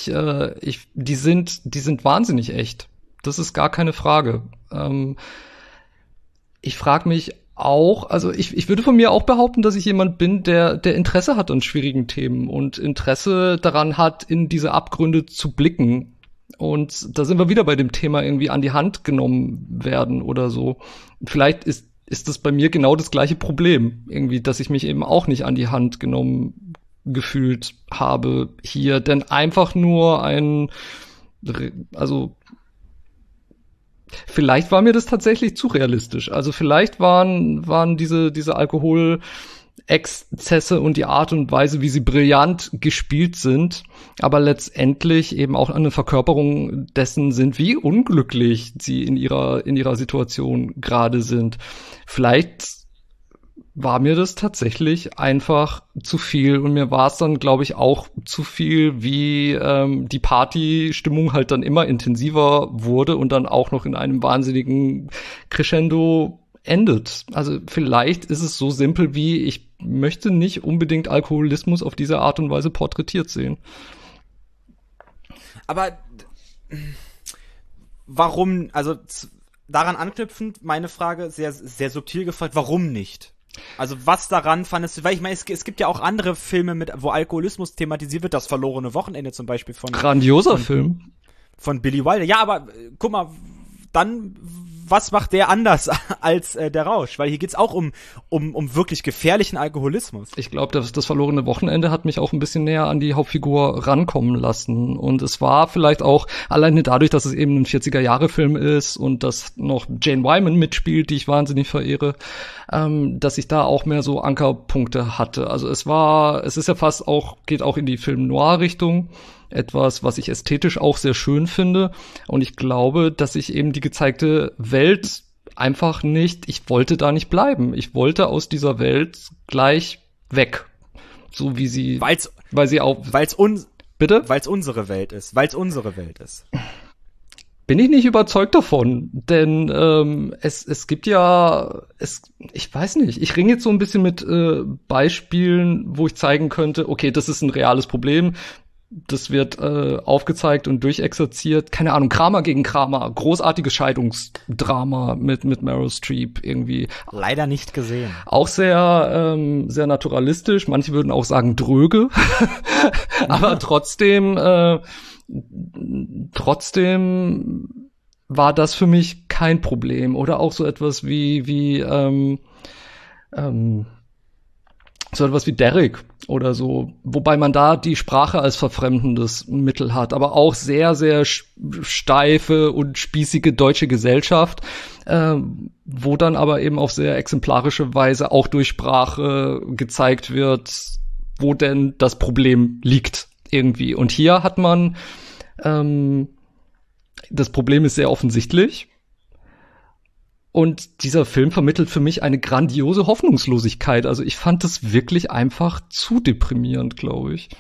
sind wahnsinnig echt. Das ist gar keine Frage. Ich frage mich auch, also ich würde von mir auch behaupten, dass ich jemand bin, der Interesse hat an schwierigen Themen und Interesse daran hat, in diese Abgründe zu blicken. Und da sind wir wieder bei dem Thema irgendwie an die Hand genommen werden oder so. Vielleicht ist das bei mir genau das gleiche Problem. Irgendwie, dass ich mich eben auch nicht an die Hand genommen gefühlt habe hier. Denn einfach nur vielleicht war mir das tatsächlich zu realistisch. Also vielleicht waren diese Alkoholexzesse und die Art und Weise, wie sie brillant gespielt sind, aber letztendlich eben auch eine Verkörperung dessen sind, wie unglücklich sie in ihrer Situation gerade sind. Vielleicht war mir das tatsächlich einfach zu viel und mir war es dann, glaube ich, auch zu viel, wie die Partystimmung halt dann immer intensiver wurde und dann auch noch in einem wahnsinnigen Crescendo endet. Also vielleicht ist es so simpel wie, ich möchte nicht unbedingt Alkoholismus auf diese Art und Weise porträtiert sehen. Aber warum, also daran anknüpfend, meine Frage, sehr, sehr subtil gefragt, warum nicht? Also was daran fandest du, weil ich meine, es gibt ja auch andere Filme, wo Alkoholismus thematisiert wird, das verlorene Wochenende zum Beispiel Grandioser Film. Von Billy Wilder. Ja, aber guck mal, dann was macht der anders als der Rausch? Weil hier geht's auch um wirklich gefährlichen Alkoholismus. Ich glaube, das verlorene Wochenende hat mich auch ein bisschen näher an die Hauptfigur rankommen lassen. Und es war vielleicht auch alleine dadurch, dass es eben ein 40er-Jahre-Film ist und dass noch Jane Wyman mitspielt, die ich wahnsinnig verehre, dass ich da auch mehr so Ankerpunkte hatte. Also es ist ja fast auch, geht auch in die Film-Noir-Richtung. Etwas, was ich ästhetisch auch sehr schön finde. Und ich glaube, dass ich eben die gezeigte Welt einfach nicht, ich wollte da nicht bleiben. Ich wollte aus dieser Welt gleich weg. So wie sie, weil sie auch, bitte? Weil's unsere Welt ist. Weil's unsere Welt ist. Bin ich nicht überzeugt davon, denn es gibt ja, ich weiß nicht, ich ringe jetzt so ein bisschen mit Beispielen, wo ich zeigen könnte, okay, das ist ein reales Problem. Das wird aufgezeigt und durchexerziert. Keine Ahnung, Kramer gegen Kramer. Großartiges Scheidungsdrama mit Meryl Streep irgendwie. Leider nicht gesehen. Auch sehr naturalistisch. Manche würden auch sagen dröge. Aber trotzdem war das für mich kein Problem. Oder auch so etwas wie Derrick oder so, wobei man da die Sprache als verfremdendes Mittel hat, aber auch sehr, sehr steife und spießige deutsche Gesellschaft, wo dann aber eben auf sehr exemplarische Weise auch durch Sprache gezeigt wird, wo denn das Problem liegt irgendwie. Und hier hat man, das Problem ist sehr offensichtlich. Und dieser Film vermittelt für mich eine grandiose Hoffnungslosigkeit. Also ich fand das wirklich einfach zu deprimierend, glaube ich.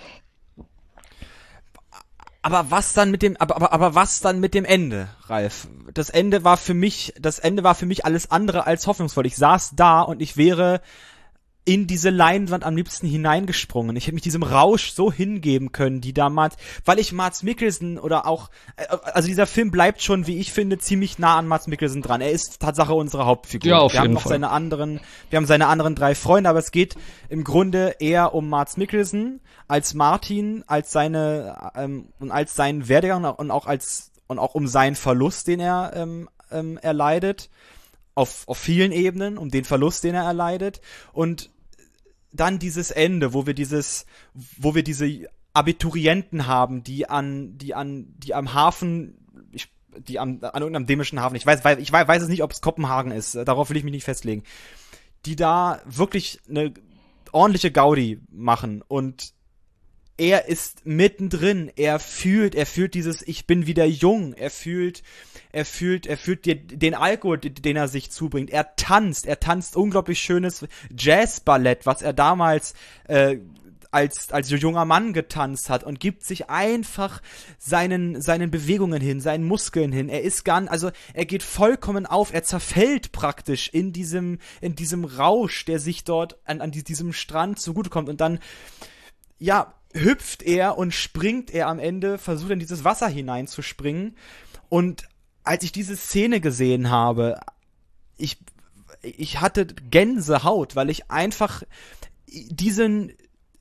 Aber was dann mit dem Ende, Ralf? Das Ende war für mich alles andere als hoffnungsvoll. Ich saß da und ich wäre in diese Leinwand am liebsten hineingesprungen. Ich hätte mich diesem Rausch so hingeben können, die damals, weil ich Mads Mikkelsen oder auch, also dieser Film bleibt schon, wie ich finde, ziemlich nah an Mads Mikkelsen dran. Er ist Tatsache unsere Hauptfigur. Ja, auf jeden Fall. Wir haben seine anderen 3 Freunde, aber es geht im Grunde eher um Mads Mikkelsen als Martin, als seinen Werdegang und auch um seinen Verlust, den er erleidet. Auf vielen Ebenen, um den Verlust, den er erleidet. Und dann dieses Ende, wo wir diese Abiturienten haben, die am Hafen, an irgendeinem dänischen Hafen, ich weiß es nicht, ob es Kopenhagen ist, darauf will ich mich nicht festlegen, die da wirklich eine ordentliche Gaudi machen und er ist mittendrin, er fühlt dieses ich bin wieder jung, er fühlt den Alkohol, den er sich zubringt, er tanzt unglaublich schönes Jazzballett, was er damals als junger Mann getanzt hat und gibt sich einfach seinen Bewegungen hin, seinen Muskeln hin. Er geht vollkommen auf, er zerfällt praktisch in diesem Rausch, der sich dort an diesem Strand zugutekommt und dann, ja, hüpft er und springt er am Ende, versucht in dieses Wasser hineinzuspringen. Und als ich diese Szene gesehen habe, ich hatte Gänsehaut, weil ich einfach diesem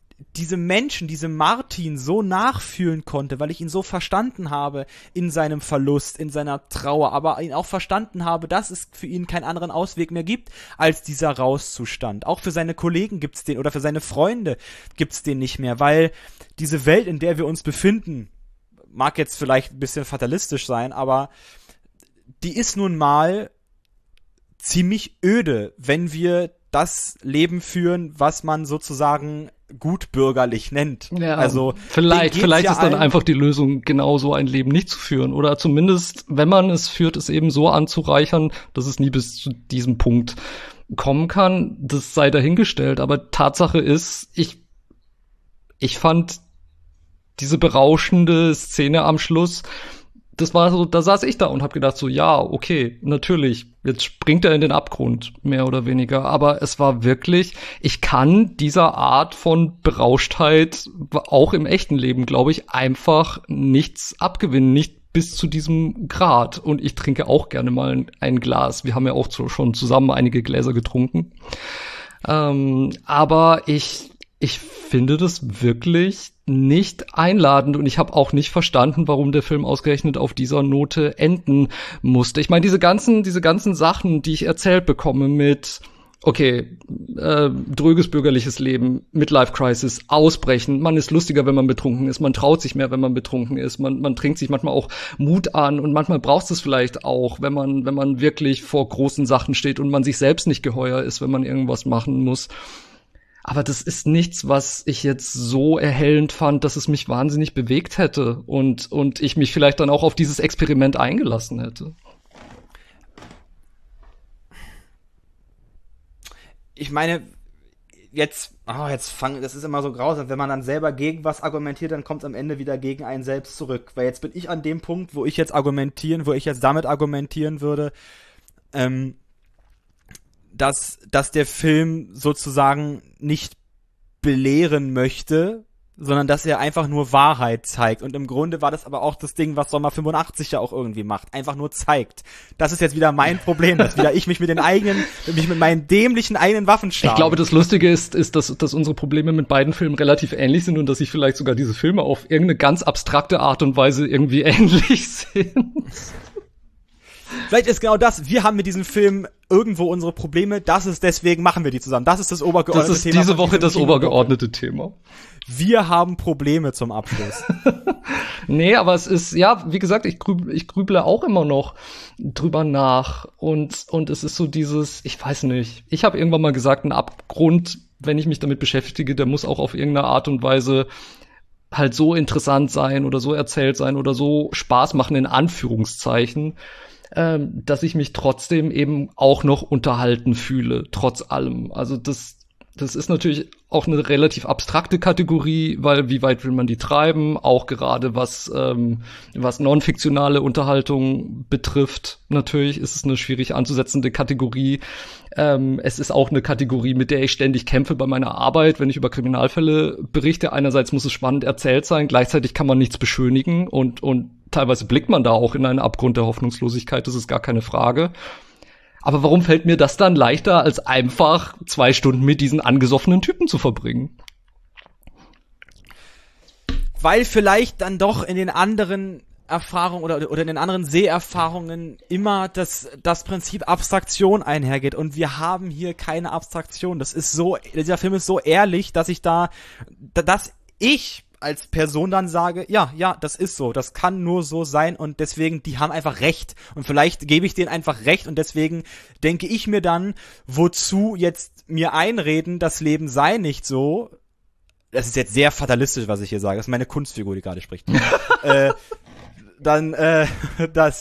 Martin so nachfühlen konnte, weil ich ihn so verstanden habe in seinem Verlust, in seiner Trauer, aber ihn auch verstanden habe, dass es für ihn keinen anderen Ausweg mehr gibt als dieser Rauschzustand. Auch für seine Kollegen gibt's den oder für seine Freunde gibt's den nicht mehr, weil diese Welt, in der wir uns befinden, mag jetzt vielleicht ein bisschen fatalistisch sein, aber die ist nun mal ziemlich öde, wenn wir das Leben führen, was man sozusagen gutbürgerlich nennt. Ja, also vielleicht ist dann einfach die Lösung, genau so ein Leben nicht zu führen. Oder zumindest, wenn man es führt, es eben so anzureichern, dass es nie bis zu diesem Punkt kommen kann. Das sei dahingestellt. Aber Tatsache ist, ich fand diese berauschende Szene am Schluss, das war so, da saß ich da und hab gedacht so, ja, okay, natürlich, jetzt springt er in den Abgrund, mehr oder weniger. Aber es war wirklich, ich kann dieser Art von Berauschtheit auch im echten Leben, glaube ich, einfach nichts abgewinnen, nicht bis zu diesem Grad. Und ich trinke auch gerne mal ein Glas. Wir haben ja auch schon zusammen einige Gläser getrunken. Aber ich Ich finde das wirklich nicht einladend und ich habe auch nicht verstanden, warum der Film ausgerechnet auf dieser Note enden musste. Ich meine, diese ganzen Sachen, die ich erzählt bekomme mit okay, dröges bürgerliches Leben, Midlife-Crisis, Ausbrechen, man ist lustiger, wenn man betrunken ist, man traut sich mehr, wenn man betrunken ist, man trinkt sich manchmal auch Mut an und manchmal braucht es vielleicht auch, wenn man wirklich vor großen Sachen steht und man sich selbst nicht geheuer ist, wenn man irgendwas machen muss. Aber das ist nichts, was ich jetzt so erhellend fand, dass es mich wahnsinnig bewegt hätte und ich mich vielleicht dann auch auf dieses Experiment eingelassen hätte. Ich meine, das ist immer so grausam, wenn man dann selber gegen was argumentiert, dann kommt es am Ende wieder gegen einen selbst zurück. Weil jetzt bin ich an dem Punkt, wo ich jetzt damit argumentieren würde, dass der Film sozusagen nicht belehren möchte, sondern dass er einfach nur Wahrheit zeigt. Und im Grunde war das aber auch das Ding, was Sommer 85 ja auch irgendwie macht. Einfach nur zeigt. Das ist jetzt wieder mein Problem, dass wieder ich mich mit meinen dämlichen eigenen Waffen schlage. Ich glaube, das Lustige ist, dass unsere Probleme mit beiden Filmen relativ ähnlich sind und dass sich vielleicht sogar diese Filme auf irgendeine ganz abstrakte Art und Weise irgendwie ähnlich sind. Vielleicht ist genau das, wir haben mit diesem Film irgendwo unsere Probleme, deswegen machen wir die zusammen. Das ist das obergeordnete Thema. Das ist diese Woche das obergeordnete Thema. Wir haben Probleme zum Abschluss. Nee, aber es ist, ja, wie gesagt, ich grüble auch immer noch drüber nach und es ist so dieses, ich weiß nicht, ich habe irgendwann mal gesagt, ein Abgrund, wenn ich mich damit beschäftige, der muss auch auf irgendeine Art und Weise halt so interessant sein oder so erzählt sein oder so Spaß machen in Anführungszeichen, dass ich mich trotzdem eben auch noch unterhalten fühle, trotz allem. Also das ist natürlich auch eine relativ abstrakte Kategorie, weil wie weit will man die treiben? Auch gerade was non-fiktionale Unterhaltung betrifft, natürlich ist es eine schwierig anzusetzende Kategorie. Es ist auch eine Kategorie, mit der ich ständig kämpfe bei meiner Arbeit, wenn ich über Kriminalfälle berichte. Einerseits muss es spannend erzählt sein, gleichzeitig kann man nichts beschönigen und teilweise blickt man da auch in einen Abgrund der Hoffnungslosigkeit, das ist gar keine Frage. Aber warum fällt mir das dann leichter, als einfach 2 Stunden mit diesen angesoffenen Typen zu verbringen? Weil vielleicht dann doch in den anderen Erfahrungen oder in den anderen Seherfahrungen immer das Prinzip Abstraktion einhergeht. Und wir haben hier keine Abstraktion. Dieser Film ist so ehrlich, dass ich als Person dann sage, ja, das ist so, das kann nur so sein und deswegen, die haben einfach recht und vielleicht gebe ich denen einfach recht und deswegen denke ich mir dann, wozu jetzt mir einreden, das Leben sei nicht so, das ist jetzt sehr fatalistisch, was ich hier sage, das ist meine Kunstfigur, die gerade spricht, das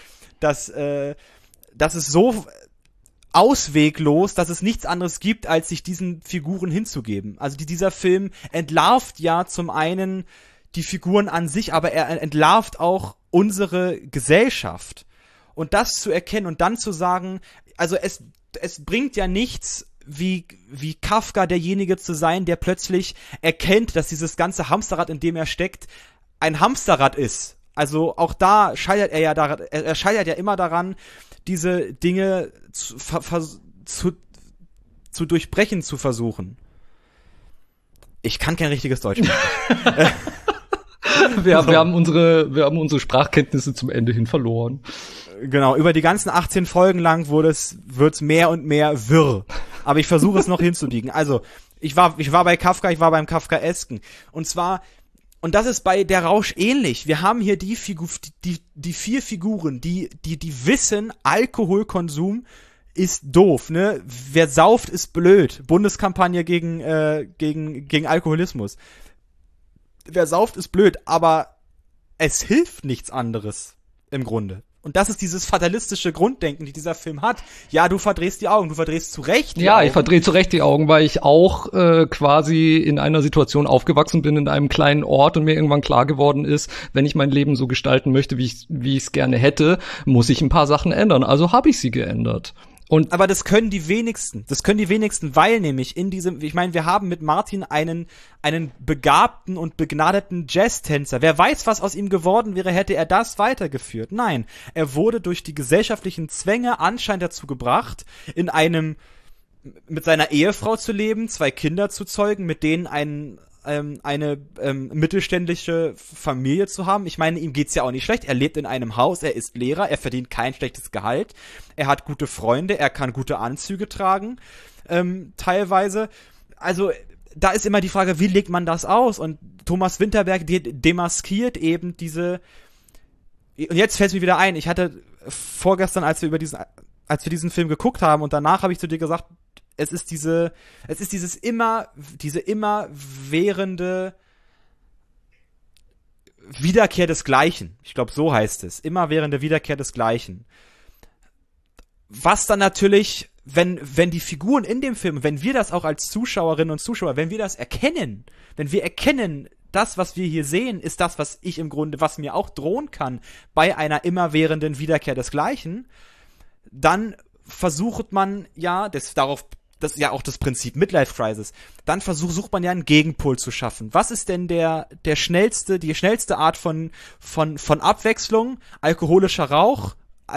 ist so ausweglos, dass es nichts anderes gibt, als sich diesen Figuren hinzugeben. Also dieser Film entlarvt ja zum einen die Figuren an sich, aber er entlarvt auch unsere Gesellschaft. Und das zu erkennen und dann zu sagen, also es bringt ja nichts, wie Kafka derjenige zu sein, der plötzlich erkennt, dass dieses ganze Hamsterrad, in dem er steckt, ein Hamsterrad ist. Also auch da scheitert er ja daran, er scheitert ja immer daran, diese Dinge zu durchbrechen zu versuchen. Ich kann kein richtiges Deutsch machen. Wir haben unsere Sprachkenntnisse zum Ende hin verloren. Genau, über die ganzen 18 Folgen lang wird's mehr und mehr wirr. Aber ich versuche es noch hinzubiegen. Also, ich war bei Kafka, ich war beim Kafkaesken. Und das ist bei Der Rausch ähnlich. Wir haben hier die 4 Figuren, die wissen, Alkoholkonsum ist doof, ne? Wer sauft, ist blöd. Bundeskampagne gegen Alkoholismus. Wer sauft, ist blöd, aber es hilft nichts anderes im Grunde. Und das ist dieses fatalistische Grunddenken, die dieser Film hat. Ja, du verdrehst die Augen, du verdrehst zu Recht die Augen. Ja, ich verdrehe zu Recht die Augen, weil ich auch quasi in einer Situation aufgewachsen bin, in einem kleinen Ort und mir irgendwann klar geworden ist, wenn ich mein Leben so gestalten möchte, wie ich es gerne hätte, muss ich ein paar Sachen ändern. Also habe ich sie geändert. Aber das können die wenigsten, weil nämlich ich meine, wir haben mit Martin einen begabten und begnadeten Jazztänzer. Wer weiß, was aus ihm geworden wäre, hätte er das weitergeführt. Nein, er wurde durch die gesellschaftlichen Zwänge anscheinend dazu gebracht, in einem mit seiner Ehefrau zu leben, 2 Kinder zu zeugen, mit denen eine mittelständische Familie zu haben. Ich meine, ihm geht's ja auch nicht schlecht. Er lebt in einem Haus, er ist Lehrer, er verdient kein schlechtes Gehalt, er hat gute Freunde, er kann gute Anzüge tragen, teilweise. Also da ist immer die Frage, wie legt man das aus? Und Thomas Winterberg demaskiert eben diese. Und jetzt fällt es mir wieder ein, ich hatte vorgestern, als wir diesen Film geguckt haben und danach habe ich zu dir gesagt, es ist diese immerwährende Wiederkehr des Gleichen. Ich glaube, so heißt es. Immerwährende Wiederkehr des Gleichen. Was dann natürlich, wenn die Figuren in dem Film, wenn wir das auch als Zuschauerinnen und Zuschauer, wenn wir das erkennen, wenn wir erkennen, das, was wir hier sehen, ist das, was mir auch drohen kann bei einer immerwährenden Wiederkehr des Gleichen, dann versucht man ja, das ist ja auch das Prinzip Midlife Crisis, dann sucht man ja einen Gegenpol zu schaffen. Was ist denn die schnellste Art von Abwechslung? Alkoholischer Rausch,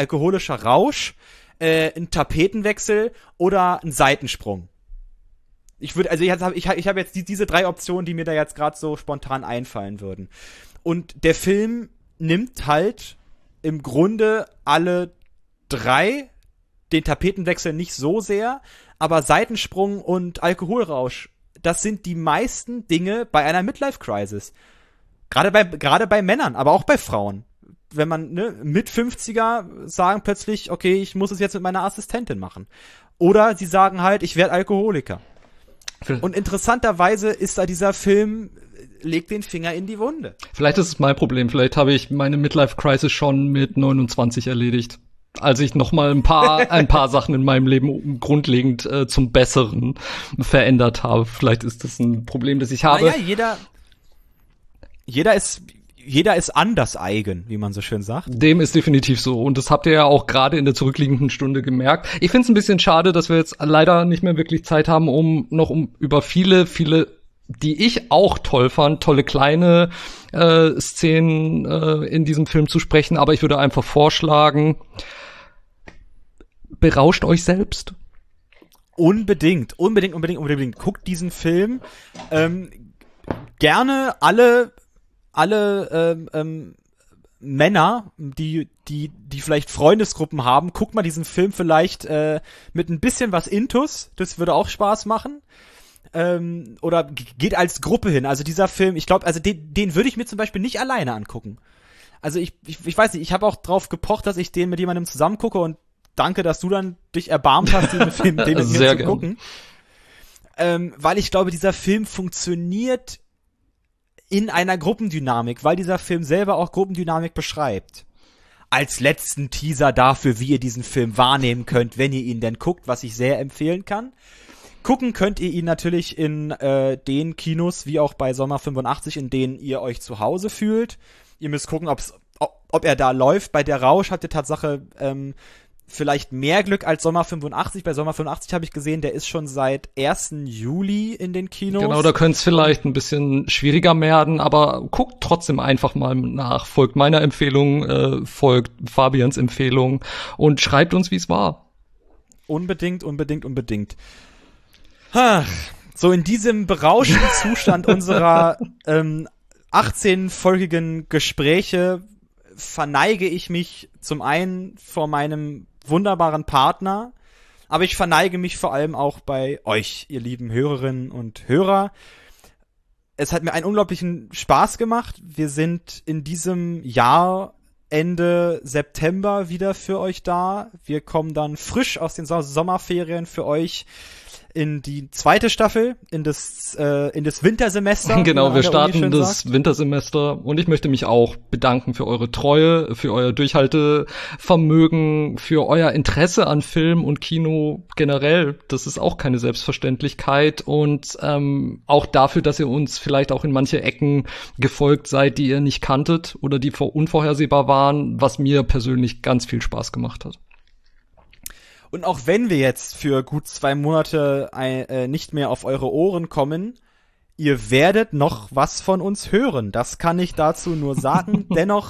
ein Tapetenwechsel oder ein Seitensprung? Ich habe jetzt diese 3 Optionen, die mir da jetzt gerade so spontan einfallen würden. Und der Film nimmt halt im Grunde alle 3, den Tapetenwechsel nicht so sehr, aber Seitensprung und Alkoholrausch, das sind die meisten Dinge bei einer Midlife-Crisis. Gerade bei Männern, aber auch bei Frauen. Wenn man, mit 50er sagen plötzlich, okay, ich muss es jetzt mit meiner Assistentin machen. Oder sie sagen halt, ich werde Alkoholiker. Und interessanterweise ist da dieser Film, legt den Finger in die Wunde. Vielleicht ist es mein Problem. Vielleicht habe ich meine Midlife-Crisis schon mit 29 erledigt. Als ich noch mal ein paar Sachen in meinem Leben grundlegend zum Besseren verändert habe. Vielleicht ist das ein Problem, das ich habe. Naja, jeder ist anders eigen, wie man so schön sagt. Dem ist definitiv so. Und das habt ihr ja auch gerade in der zurückliegenden Stunde gemerkt. Ich finde es ein bisschen schade, dass wir jetzt leider nicht mehr wirklich Zeit haben, um über viele, die ich auch toll fand, tolle kleine Szenen in diesem Film zu sprechen. Aber ich würde einfach vorschlagen, berauscht euch selbst. Unbedingt. Guckt diesen Film. Gerne alle Männer, die vielleicht Freundesgruppen haben, guckt mal diesen Film vielleicht mit ein bisschen was Intus. Das würde auch Spaß machen. Oder geht als Gruppe hin. Also dieser Film, ich glaube, also den würde ich mir zum Beispiel nicht alleine angucken. Also ich weiß nicht, ich habe auch drauf gepocht, dass ich den mit jemandem zusammen gucke und danke, dass du dann dich erbarmt hast, den Film mit mir zu gucken. Weil ich glaube, dieser Film funktioniert in einer Gruppendynamik, weil dieser Film selber auch Gruppendynamik beschreibt. Als letzten Teaser dafür, wie ihr diesen Film wahrnehmen könnt, wenn ihr ihn denn guckt, was ich sehr empfehlen kann. Gucken könnt ihr ihn natürlich in den Kinos, wie auch bei Sommer 85, in denen ihr euch zu Hause fühlt. Ihr müsst gucken, ob er da läuft. Bei Der Rausch hat ihr Tatsache vielleicht mehr Glück als Sommer 85. Bei Sommer 85 habe ich gesehen, der ist schon seit 1. Juli in den Kinos. Genau, da könnte es vielleicht ein bisschen schwieriger werden, aber guckt trotzdem einfach mal nach. Folgt meiner Empfehlung, folgt Fabians Empfehlung und schreibt uns, wie es war. Unbedingt. So in diesem berauschenden Zustand unserer 18-folgigen Gespräche verneige ich mich zum einen vor meinem wunderbaren Partner, aber ich verneige mich vor allem auch bei euch, ihr lieben Hörerinnen und Hörer. Es hat mir einen unglaublichen Spaß gemacht. Wir sind in diesem Jahr Ende September wieder für euch da. Wir kommen dann frisch aus den Sommerferien für euch in die 2. Staffel, in das Wintersemester. Genau, wir starten das Wintersemester und ich möchte mich auch bedanken für eure Treue, für euer Durchhaltevermögen, für euer Interesse an Film und Kino generell. Das ist auch keine Selbstverständlichkeit und auch dafür, dass ihr uns vielleicht auch in manche Ecken gefolgt seid, die ihr nicht kanntet oder die unvorhersehbar waren, was mir persönlich ganz viel Spaß gemacht hat. Und auch wenn wir jetzt für gut 2 Monate nicht mehr auf eure Ohren kommen, ihr werdet noch was von uns hören. Das kann ich dazu nur sagen. Dennoch,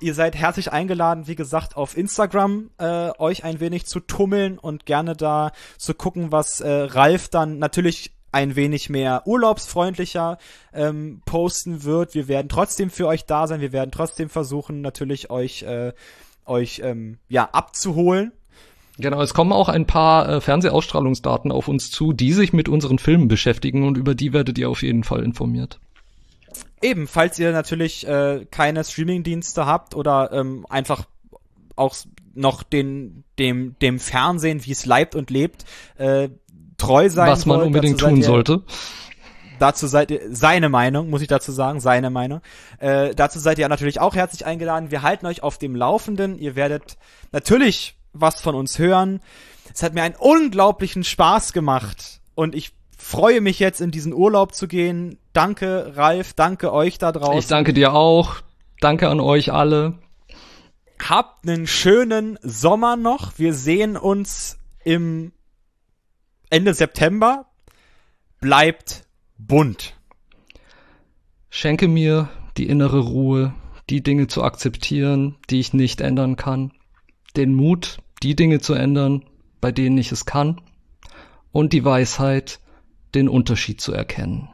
Ihr seid herzlich eingeladen, wie gesagt, auf Instagram euch ein wenig zu tummeln und gerne da zu gucken, was Ralf dann natürlich ein wenig mehr urlaubsfreundlicher posten wird. Wir werden trotzdem für euch da sein. Wir werden trotzdem versuchen, natürlich euch abzuholen. Genau, es kommen auch ein paar Fernsehausstrahlungsdaten auf uns zu, die sich mit unseren Filmen beschäftigen und über die werdet ihr auf jeden Fall informiert. Eben, falls ihr natürlich keine Streamingdienste habt oder einfach auch noch dem Fernsehen, wie es leibt und lebt, treu sein was man wollt, unbedingt tun sollte. Dazu seid ihr, seine Meinung, muss ich dazu sagen, seine Meinung. Dazu seid ihr natürlich auch herzlich eingeladen. Wir halten euch auf dem Laufenden. Ihr werdet natürlich was von uns hören. Es hat mir einen unglaublichen Spaß gemacht und ich freue mich jetzt in diesen Urlaub zu gehen. Danke, Ralf, danke euch da draußen. Ich danke dir auch. Danke an euch alle. Habt einen schönen Sommer noch. Wir sehen uns im Ende September. Bleibt bunt. Schenke mir die innere Ruhe, die Dinge zu akzeptieren, die ich nicht ändern kann. Den Mut, die Dinge zu ändern, bei denen ich es kann. Und die Weisheit, den Unterschied zu erkennen.